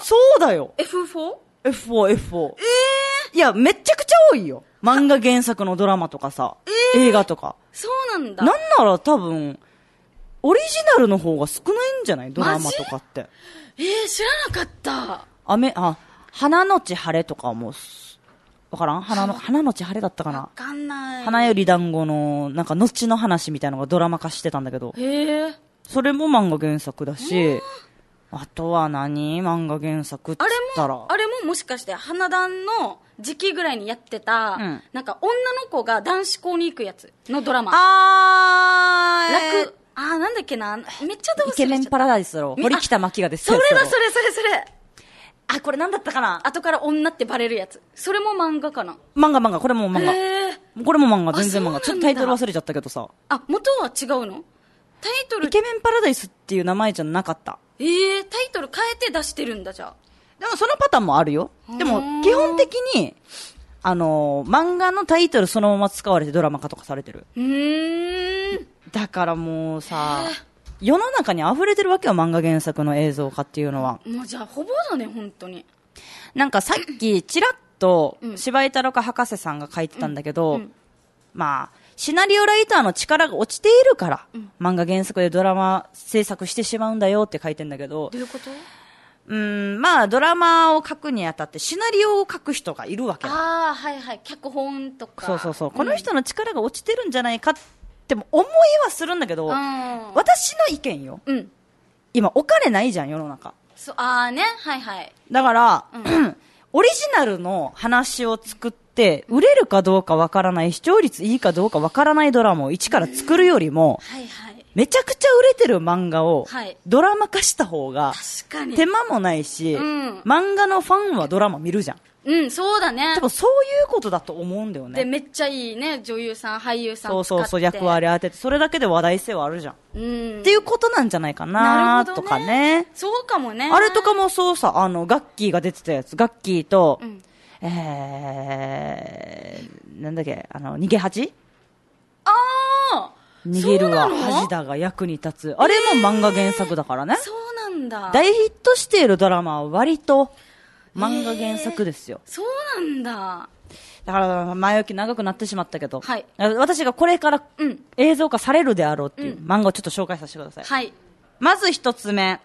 そうだよ。 F4？F4。 いや、めちゃくちゃ多いよ。漫画原作のドラマとかさ、映画とか。 そうなんだ。 なんなら多分、オリジナルの方が少ないんじゃない？ドラマとかって。 知らなかった。 花のち晴れとかも、わからん？花のち晴れだったかな？ わかんない。 花より団子の、なんか後の話みたいなのがドラマ化してたんだけど。それも漫画原作だし、あとは漫画原作って言ったら。 あれももしかして花壇の時期ぐらいにやってた、なんか女の子が男子校に行くやつのドラマ。なんだっけな、めっちゃどうするイケメンパラダイスだろ。堀北真希がです。 それだ。 これなんだったかな。 後から女ってバレるやつ。それも漫画かな。 漫画。これも漫画。これも漫画、全然漫画。ちょっとタイトル忘れちゃったけどさ。 元は違うの？タイトル。 イケメンパラダイスっていう名前じゃなかった。 タイトル変えて出してるんだ、じゃあ。 でもそのパターンもあるよ。でも、基本的に、漫画のタイトルそのまま使われてドラマ化とかされてる。だからもうさ、世の中に溢れてるわけよ、漫画原作の映像化っていうのは。 もうじゃあ、ほぼだね、本当に。 なんかさっき、ちらっと、柴井太郎博士さんが書いてたんだけど、まあ、シナリオライターの力が落ちているから、漫画原作でドラマ制作してしまうんだよって書いてんだけど、 どういうこと？ まあ、ドラマを書くにあたってシナリオを書く人がいるわけだ。 はいはい。脚本とか。 そう。この人の力が落ちてるんじゃないかっても思いはするんだけど、私の意見よ。今、お金ないじゃん、世の中。 ね。はいはい。 だから、オリジナルの話を作って、売れるかどうかわからない、視聴率いいかどうかわからないドラマを一から作るよりも、めちゃくちゃ売れてる漫画をドラマ化した方が手間もないし、漫画のファンはドラマ見るじゃん。 そうだね。 多分そういうことだと思うんだよね。 で、めっちゃいいね、女優さん、俳優さん使って。そう、役割当てて、それだけで話題性はあるじゃん。っていうことなんじゃないかなとかね。 そうかもね。 あれとかもそうさ、ガッキーが出てたやつ、ガッキーと、なんだっけ、逃げ恥？逃げるは恥だが役に立つ。あれも漫画原作だからね。 そうなんだ。 大ヒットしているドラマは割と漫画原作ですよ。 そうなんだ。 だから前置き長くなってしまったけど、私がこれから映像化されるであろうっていう漫画をちょっと紹介させてください。まず一つ目、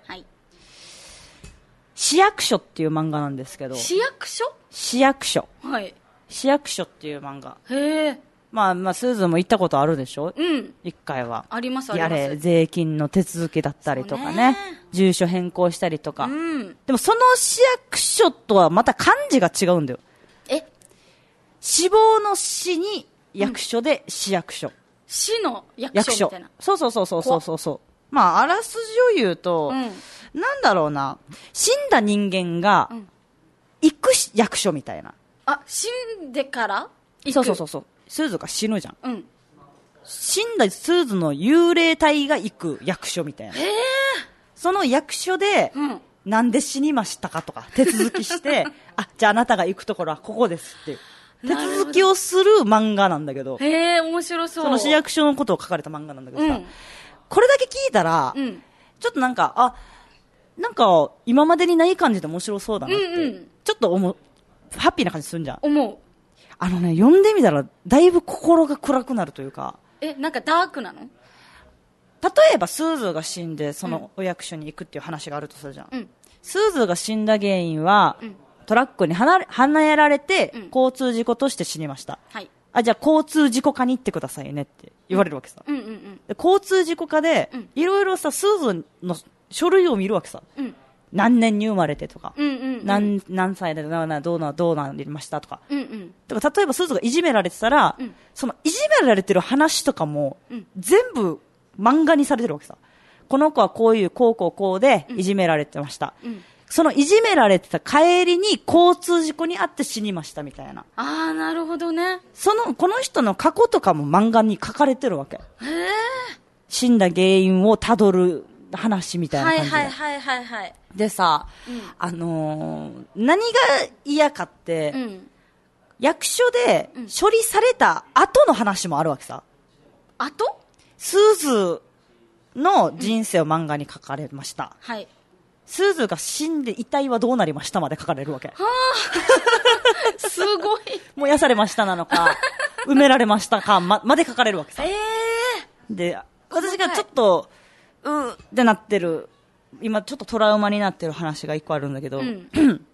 市役所っていう漫画なんですけど。 市役所？ 市役所。市役所っていう漫画。まあ、スーズンも行ったことあるでしょ？一回は。 あります。 やれ、税金の手続きだったりとかね。住所変更したりとか。でもその市役所とはまた漢字が違うんだよ。死亡の死に役所で市役所。 市の役所みたいな。 そう。まあ、あらすじを言うと、なんだろうな。死んだ人間が行く役所みたいな。 死んでから行く？ そう。スーズが死ぬじゃん。死んだスーズの幽霊体が行く役所みたいな。その役所で、なんで死にましたかとか手続きして、じゃああなたが行くところはここですっていう手続きをする漫画なんだけど。 面白そう。 その市役所のことを書かれた漫画なんだけどさ、これだけ聞いたら、ちょっとなんか今までにない感じで面白そうだなって、ちょっとハッピーな感じするんじゃん。 思う。 読んでみたらだいぶ心が暗くなるというか。 なんかダークなの？ 例えばスーズーが死んでそのお役所に行くっていう話があるとするじゃん。スーズーが死んだ原因は、トラックにはねられて、交通事故として死にました。じゃあ交通事故課に行ってくださいねって言われるわけさ。で交通事故課で、いろいろさ、スーズーの書類を見るわけさ。 何年に生まれてとか、 うんうんうん、 何歳でどうなりましたとか、うんうん、だから例えばすずがいじめられてたら、うん、そのいじめられてる話とかも、うん、全部漫画にされてるわけさ。この子はこうでいじめられてました、うん、そのいじめられてた帰りに交通事故に遭って死にましたみたいな。 ああ、なるほどね。 この人の過去とかも漫画に書かれてるわけ。死んだ原因をたどる話みたいな感じで。 はいはいはいはいはい。 でさ、うん、何が嫌かって、うん、役所で処理された後の話もあるわけさ。 後？ スーズの人生を漫画に書かれました。 はい。 スーズが死んで遺体はどうなりましたまで書かれるわけ。はあ、すごい。 燃やされましたなのか、埋められましたかまで書かれるわけさ。で、私がちょっと、ってなってる、今ちょっとトラウマになってる話が一個あるんだけど、うん、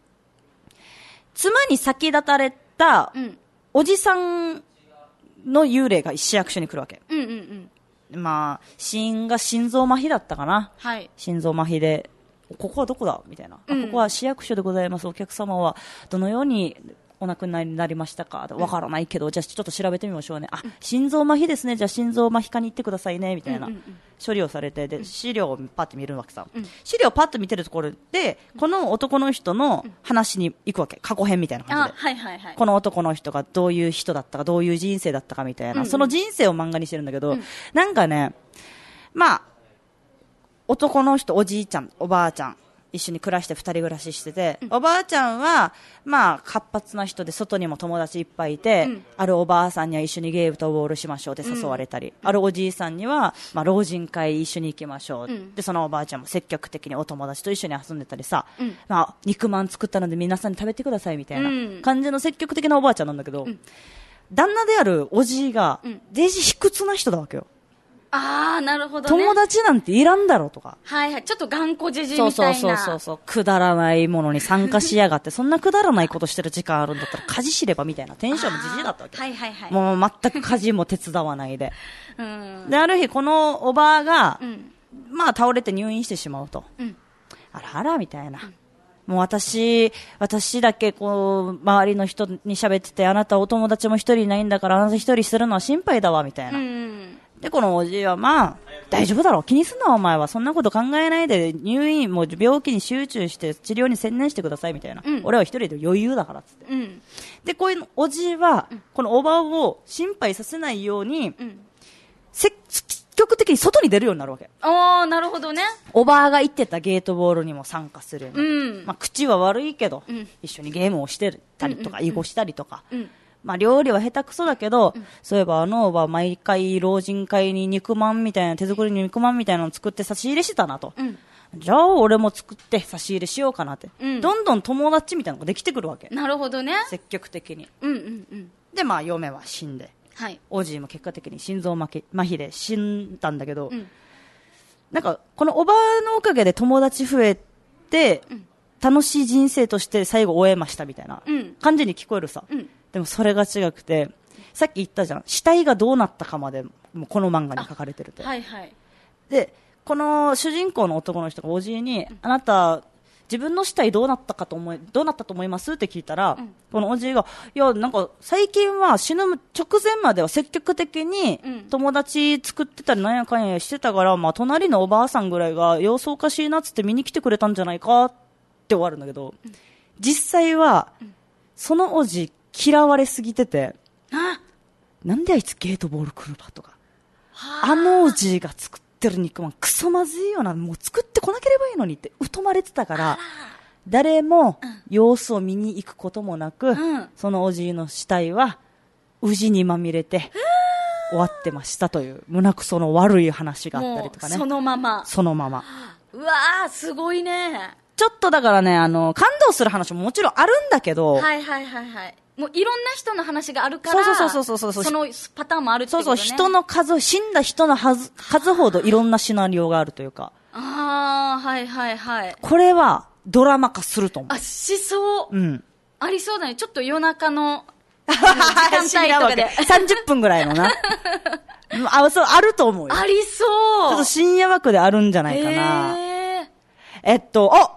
妻に先立たれた、おじさんの幽霊が市役所に来るわけ。うんうんうん、まあ、死因が心臓麻痺だったかな。はい。心臓麻痺で、ここはどこだみたいな、ここは市役所でございます。お客様はどのようにお亡くなりになりましたか。わからないけど、じゃあちょっと調べてみましょうね。あ、心臓麻痺ですね。じゃあ心臓麻痺科に行ってくださいねみたいな、処理をされて、で資料をパッと見るわけさ、資料をパッと見てるところでこの男の人の話に行くわけ。過去編みたいな感じで、 はいはいはい、この男の人がどういう人だったか、どういう人生だったかみたいな、その人生を漫画にしてるんだけど、なんかね、まあ男の人、おじいちゃん、おばあちゃん一緒に暮らして2人暮らししてて、おばあちゃんはまあ活発な人で外にも友達いっぱいいて、あるおばあさんには一緒にゲームとボールしましょうって誘われたり、あるおじいさんにはまあ老人会一緒に行きましょう、でそのおばあちゃんも積極的にお友達と一緒に遊んでたりさ、まあ、肉まん作ったので皆さんに食べてくださいみたいな感じの積極的なおばあちゃんなんだけど、旦那であるおじいがデジ卑屈な人だわけよ。 ああ、なるほどね。 友達なんていらんだろとか。 はいはい。ちょっと頑固じじいみたいな。 そう。くだらないものに参加しやがって、そんなくだらないことしてる時間あるんだったら家事知ればみたいなテンションもじじいだったわけ。 はいはいはい。 もう全く家事も手伝わないで。で、ある日このおばあが、まあ倒れて入院してしまうと。あらあらみたいな。もう私だけこう、周りの人に喋ってて、あなたお友達も一人いないんだから、あなた一人するのは心配だわ、みたいな。で、このおじいはまあ、大丈夫だろう。気にすんなお前は。そんなこと考えないで、入院、もう病気に集中して治療に専念してくださいみたいな。俺は一人で余裕だからっつって。で、こういうおじいは、このおばを心配させないように、積極的に外に出るようになるわけ。 ああ、なるほどね。 おばあが行ってたゲートボールにも参加するように。まあ、口は悪いけど、一緒にゲームをしてたりとか、囲碁したりとか。まあ、料理は下手くそだけど、そういえばあのおば毎回老人会に肉まんみたいな、手作りの肉まんみたいなのを作って差し入れしてたなと。じゃあ俺も作って差し入れしようかなって。どんどん友達みたいなのができてくるわけ。 なるほどね。 積極的に。で、まあ、嫁は死んで。はい、おじいも結果的に心臓麻痺で死んだんだけど、なんかこのおばあのおかげで友達増えて、楽しい人生として最後終えましたみたいな感じに聞こえるさ、でもそれが違くて、さっき言ったじゃん、死体がどうなったかまでもこの漫画に書かれてるって。 はいはい、 でこの主人公の男の人がおじいに、あなた自分の死体どうなったと思いますって聞いたら、このおじいが、いや、なんか最近は死ぬ直前までは積極的に友達作ってたりなんやかんやしてたから、まあ隣のおばあさんぐらいが様子おかしいなっつって見に来てくれたんじゃないかって終わるんだけど、実際はそのおじ嫌われすぎてて、なんであいつゲートボール来るのとか、あのおじいが作ってる肉まんクソまずいよな、もう作ってこなければいいのにって疎まれてたから、誰も様子を見に行くこともなく、そのおじいの死体はウジにまみれて終わってましたという胸くその悪い話があったりとかね。 そのままうわー、すごいね。 ちょっとだからね、感動する話ももちろんあるんだけど、 はいはいはいはい、もういろんな人の話があるから、そのパターンもあるってことね。そう人の数、死んだ人の数ほどいろんなシナリオがあるというか。 ああ、はいはいはい。 これはドラマ化すると思う。 しそう。ありそうだね。ちょっと夜中の時間帯とかで30分ぐらいのな。そう、あると思うよ。 ありそう。 ちょっと深夜枠であるんじゃないかな。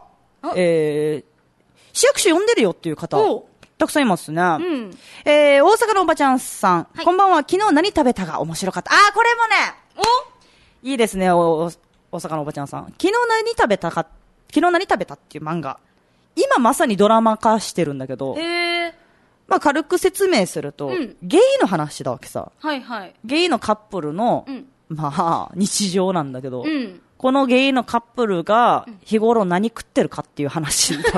市役所呼んでるよっていう方、たくさんいますね。大阪のおばちゃんさん、こんばんは。昨日何食べたが面白かった。これもね、いいですね、大阪のおばちゃんさん。昨日何食べたっていう漫画。今まさにドラマ化してるんだけど、まあ軽く説明すると、ゲイの話だわけさ。ゲイのカップルの、まあ、日常なんだけど、このゲイのカップルが日頃何食ってるかっていう話だわ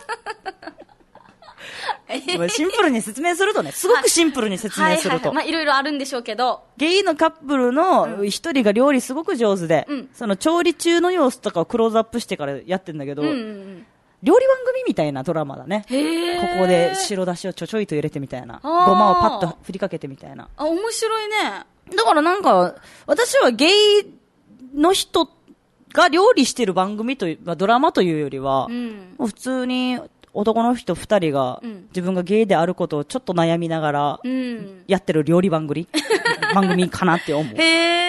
け。シンプルに説明するとね、すごくシンプルに説明すると。 まあいろいろあるんでしょうけど。 ゲイのカップルの一人が料理すごく上手で、その調理中の様子とかをクローズアップしてからやってんだけど、料理番組みたいなドラマだね。ここで白だしをちょちょいと入れてみたいな。ごまをパッと振りかけてみたいな。 面白いね。 だからなんか、私はゲイの人が料理してる番組という、ドラマというよりは、もう普通に男の人二人が、自分がゲイであることをちょっと悩みながら、やってる料理番組かなって思う。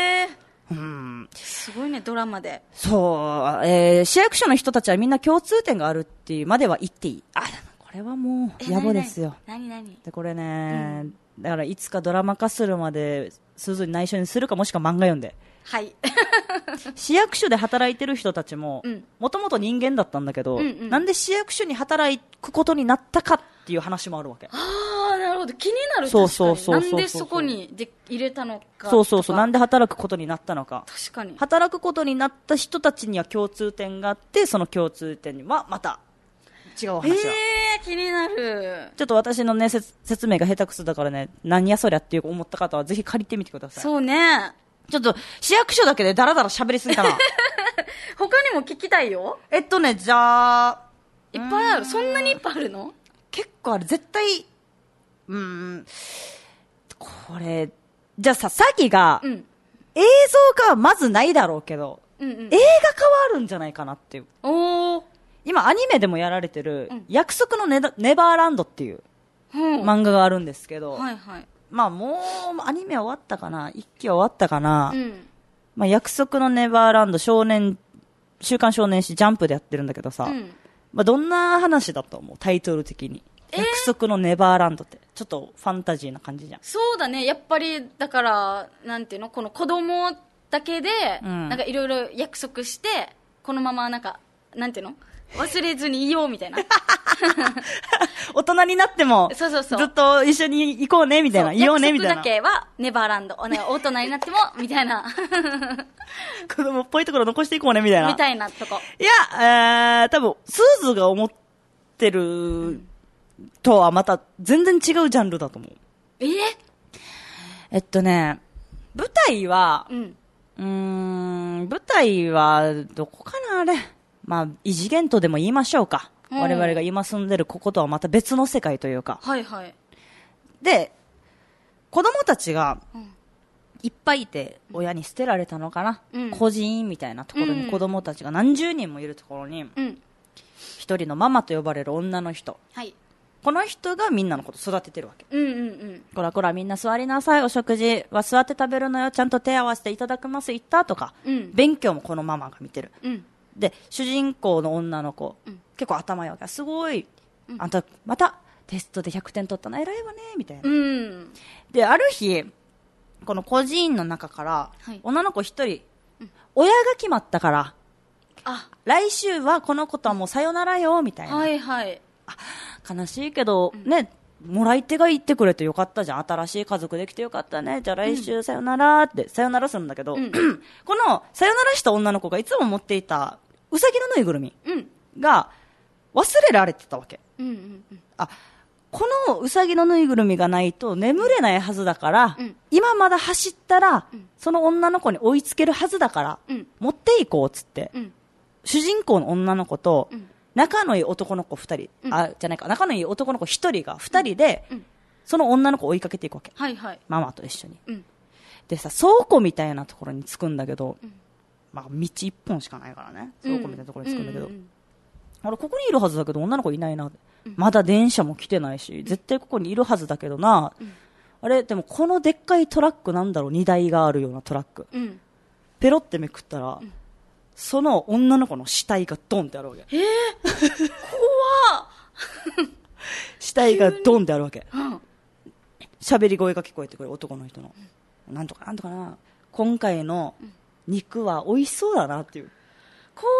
すごいね、ドラマで。 そう、市役所の人たちはみんな共通点があるっていうまでは言っていい。これはもう、野暮ですよ。で、これね、だからいつかドラマ化するまで、すずに内緒にするかもしくは漫画読んで。市役所で働いてる人たちも、もともと人間だったんだけど、なんで市役所に働くことになったかっていう話もあるわけ。 なるほど。気になる。なんでそこに入れたのか。 なんで働くことになったのか。 確かに。 働くことになった人たちには共通点があって、その共通点にはまた違う話が。 気になる。 ちょっと私のね、説明が下手くそだからね、何やそりゃっていう思った方はぜひ借りてみてください。 そうね。 ちょっと、市役所だけでダラダラ喋りすぎたな。 他にも聞きたいよ。 じゃあ。 いっぱいある。そんなにいっぱいあるの？ 結構ある。絶対、これ、じゃあさ、詐欺が、映像がまずないだろうけど、映画化はあるんじゃないかなっていう。今、アニメでもやられてる、約束のネバーランドっていう漫画があるんですけど、まあもう、アニメは終わったかな？一期は終わったかな？まあ約束のネバーランド、週刊少年誌ジャンプでやってるんだけどさ、まあどんな話だと思う？タイトル的に。約束のネバーランドって、ちょっとファンタジーな感じじゃん。 そうだね。やっぱり、だから、なんていうの？この子供だけで、なんかいろいろ約束して、このままなんか、なんていうの？忘れずにいようみたいな。 大人になっても、ずっと一緒に行こうねみたいな、いようねみたいな。 約束だけはネバーランド。大人になっても、みたいな。 子供っぽいところ残していこうねみたいな。 みたいなとこ。 いや、多分、スーズが思ってるとはまた全然違うジャンルだと思う。舞台は、舞台は、どこかなあれ。まあ、異次元とでも言いましょうか。我々が今住んでるこことはまた別の世界というか。で、子供たちがいっぱいいて、親に捨てられたのかな。孤児院みたいなところに子供たちが何十人もいるところに、一人のママと呼ばれる女の人。この人がみんなのこと育ててるわけ。こらこらみんな座りなさい、お食事は座って食べるのよ、ちゃんと手合わせていただきます言ったとか、勉強もこのママが見てる。で、主人公の女の子、結構頭良いわけ。すごい、あんた、また、テストで100点取ったの偉いわね、みたいな。で、ある日、この孤児院の中から、女の子一人、親が決まったから、来週はこの子とはもうさよならよ、みたいな。悲しいけど、ね、もらい手が言ってくれてよかったじゃん。新しい家族できてよかったね。じゃあ来週さよならって、さよならするんだけど、このさよならした女の子がいつも持っていた、うさぎのぬいぐるみが忘れられてたわけ。このうさぎのぬいぐるみがないと眠れないはずだから、今まだ走ったら、その女の子に追いつけるはずだから、持っていこうっつって、主人公の女の子と、仲のいい男の子2人、仲のいい男の子1人が2人で、その女の子を追いかけていくわけ。ママと一緒に。でさ、倉庫みたいなところに着くんだけど、まあ、道一本しかないからね。倉庫みたいなところに着くんだけど、俺ここにいるはずだけど女の子いないな。まだ電車も来てないし、絶対ここにいるはずだけどな。あれ、でもこのでっかいトラックなんだろう、荷台があるようなトラック。ペロってめくったら、 その女の子の死体がドンってあるわけ。 怖っ死体がドンってあるわけ。喋り声が聞こえてくる、男の人の。なんとかなんとかな。今回の肉は美味しそうだなっていう。 怖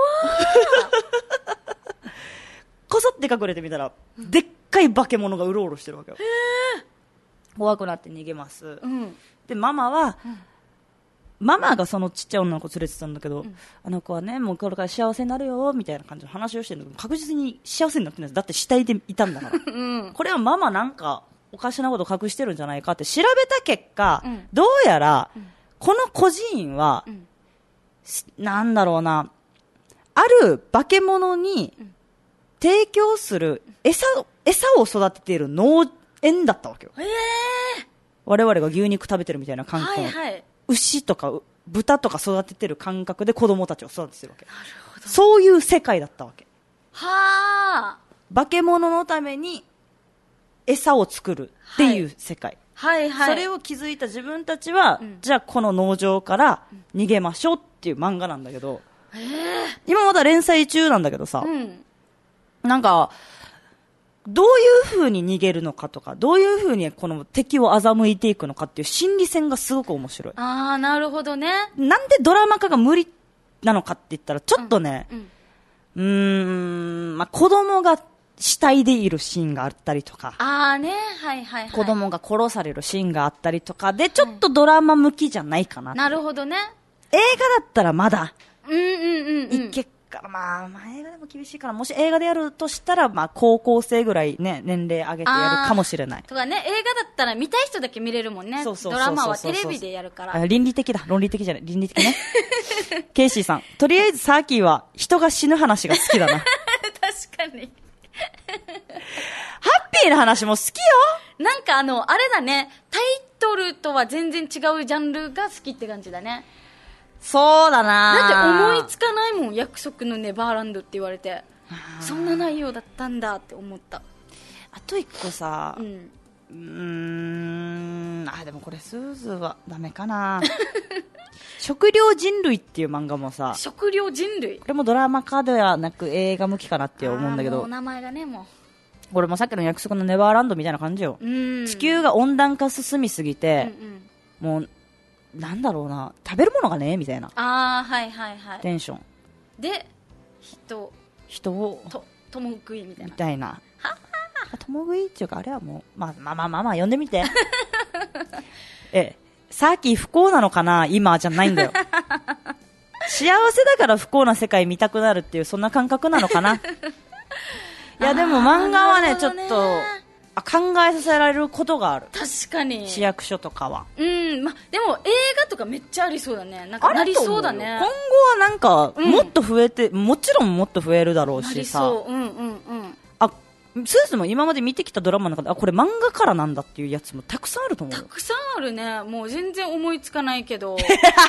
こそって隠れてみたら、でっかい化け物がうろうろしてるわけよ。怖くなって逃げます。で、ママがそのちっちゃい女の子連れてたんだけど、あの子はね、もうこれから幸せになるよ、みたいな感じの話をしてるんだけど、確実に幸せになってないです。だって死体でいたんだから。これはママなんか、おかしなこと隠してるんじゃないかって調べた結果、どうやら、この孤児院は、なんだろうな、ある化け物に提供する餌を育てている農園だったわけよ。我々が牛肉食べてるみたいな感覚、牛とか豚とか育ててる感覚で子供たちを育ててるわけ。なるほど。そういう世界だったわけ。 はあ。 化け物のために餌を作るっていう世界。 はいはい。 それを気づいた自分たちは、じゃあこの農場から逃げましょうっていう漫画なんだけど、今まだ連載中なんだけどさ、なんか、どういう風に逃げるのかとか、どういう風にこの敵を欺いていくのかっていう心理戦がすごく面白い。 ああ、なるほどね。 なんでドラマ化が無理なのかって言ったら、ちょっとね、まあ、子供が死体でいるシーンがあったりとか、 ああね、はいはいはい。 子供が殺されるシーンがあったりとかで、ちょっとドラマ向きじゃないかな。 なるほどね。 映画だったらまだ、 いけっから、まあ映画でも厳しいから、もし映画でやるとしたら、まあ高校生ぐらいね、年齢上げてやるかもしれない。 とかね、映画だったら見たい人だけ見れるもんね。ドラマはテレビでやるから。 倫理的だ。論理的じゃない。倫理的ね。ケイシーさん。とりあえずサーキーは人が死ぬ話が好きだな。 確かに。 ハッピーな話も好きよ。 なんかあれだね、タイトルとは全然違うジャンルが好きって感じだね。 そうだな。 だって思いつかないもん、約束のネバーランドって言われて。そんな内容だったんだって思った。 あと一個さ、でもこれスーズはダメかな。食料人類っていう漫画もさ、 食料人類、 これもドラマ化ではなく映画向きかなって思うんだけど、 もう名前がね、もうこれもさっきの約束のネバーランドみたいな感じよ。地球が温暖化進みすぎて、もうなんだろうな、食べるものがねみたいな、 はいはいはい、 テンションで人を共食いみたいな共食いっていうか、あれはもうまあ呼んでみて。さっき不幸なのかな今じゃないんだよ。幸せだから不幸な世界見たくなるっていう、そんな感覚なのかな。いやでも漫画はね、ちょっと考えさせられることがある。 確かに市役所とかは。 でも映画とかめっちゃありそうだね。なんかなりそうだね。 今後はなんかもっと増えて、もちろんもっと増えるだろうしさ。 なりそう。 スーズも今まで見てきたドラマの中で、これ漫画からなんだっていうやつもたくさんあると思うよ。 たくさんあるね。もう全然思いつかないけど。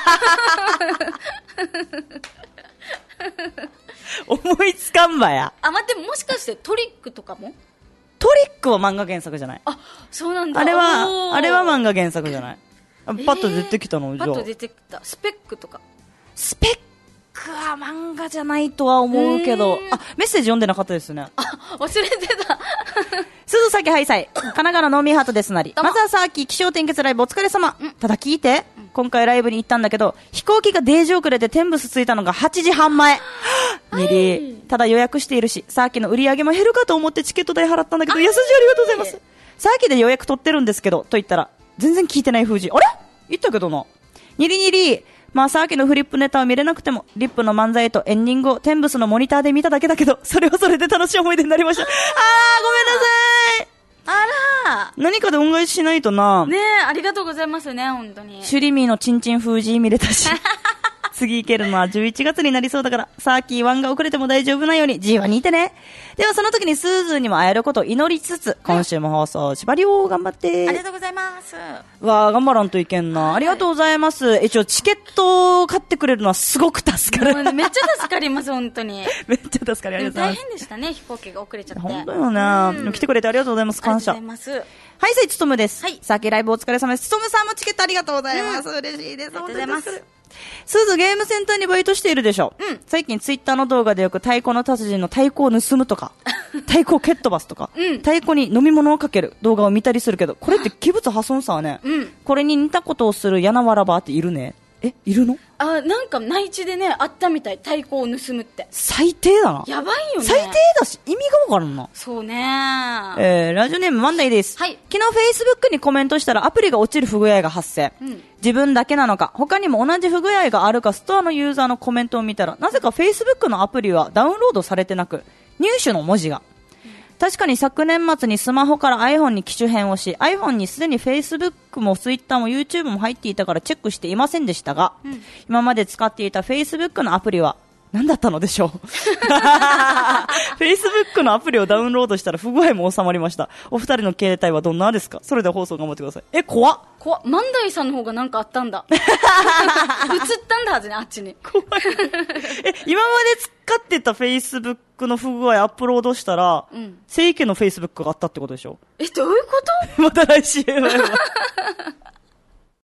思いつかんばや。 待って、もしかしてトリックとかも？ トリックは漫画原作じゃない。 そうなんだ。 あれは漫画原作じゃない。パッと出てきたのじゃあ。 パッと出てきた。スペックとか。 スペックは漫画じゃないとは思うけど、メッセージ読んでなかったですね。 忘れてた。 鈴崎ハイサイ、神奈川のノーミーハートですなり。まずはさっき気象点結ライブお疲れ様。ただ聞いて、今回ライブに行ったんだけど、飛行機がデージ遅れて天ブスついたのが8時半前。ただ予約しているし、さっきの売り上げも減るかと思ってチケット代払ったんだけど、優しい、ありがとうございます。さっきで予約取ってるんですけど、と言ったら、全然聞いてない風じ。あれ言ったけどな。ニリ。まあさっきのフリップネタを見れなくても、リップの漫才とエンディングを天ブスのモニターで見ただけだけど、それはそれで楽しい思い出になりました。ごめんなさい。何かで恩返ししないとな。 ねえ、ありがとうございますね、本当に。 シュリミーのチンチン封じ見れたし。次行けるのは11月になりそうだから、サーキー1が遅れても大丈夫なように G1 にいてね。ではその時にスーズーにも会えることを祈りつつ、今週も放送縛りを頑張って。 ありがとうございます。 わあ、頑張らんといけんな。ありがとうございます。一応チケットを買ってくれるのはすごく助かる。 めっちゃ助かります、本当に。 めっちゃ助かり、ありがとうございます。 大変でしたね、飛行機が遅れちゃって。 本当よね。来てくれてありがとうございます。感謝。 ありがとうございます。 はい、さいつとむです。 はい。 さっきライブお疲れ様です。つとむさんもチケットありがとうございます。嬉しいです。 ありがとうございます。 すずゲームセンターにバイトしているでしょ。最近ツイッターの動画でよく太鼓の達人の太鼓を盗むとか、太鼓を蹴っ飛ばすとか、太鼓に飲み物をかける動画を見たりするけど、これって器物破損さはね、これに似たことをする柳原バーっているね。いるの？ なんか内地でね、あったみたい、太鼓を盗むって。 最低だな。 やばいよね。 最低だし、意味がわからんな。 そうねラジオネームマンダイです。 はい。 昨日 Facebook にコメントしたらアプリが落ちる不具合が発生。自分だけなのか、他にも同じ不具合があるか、ストアのユーザーのコメントを見たら、なぜか Facebook のアプリはダウンロードされてなく、入手の文字が。確かに昨年末にスマホから iPhone に機種変をし、iPhone にすでに Facebook も Twitter も YouTube も入っていたからチェックしていませんでしたが、今まで使っていた Facebook のアプリは何だったのでしょう。Facebook のアプリをダウンロードしたら不具合も収まりました。お二人の携帯はどんなですか？それでは放送頑張ってください。怖っ。 マンダイさんの方がなんかあったんだ。映ったんだはずね、あっちに。 怖い。今まで使ってた Facebook の不具合アップロードしたら、正規の Facebook があったってことでしょ？ どういうこと？ また来週。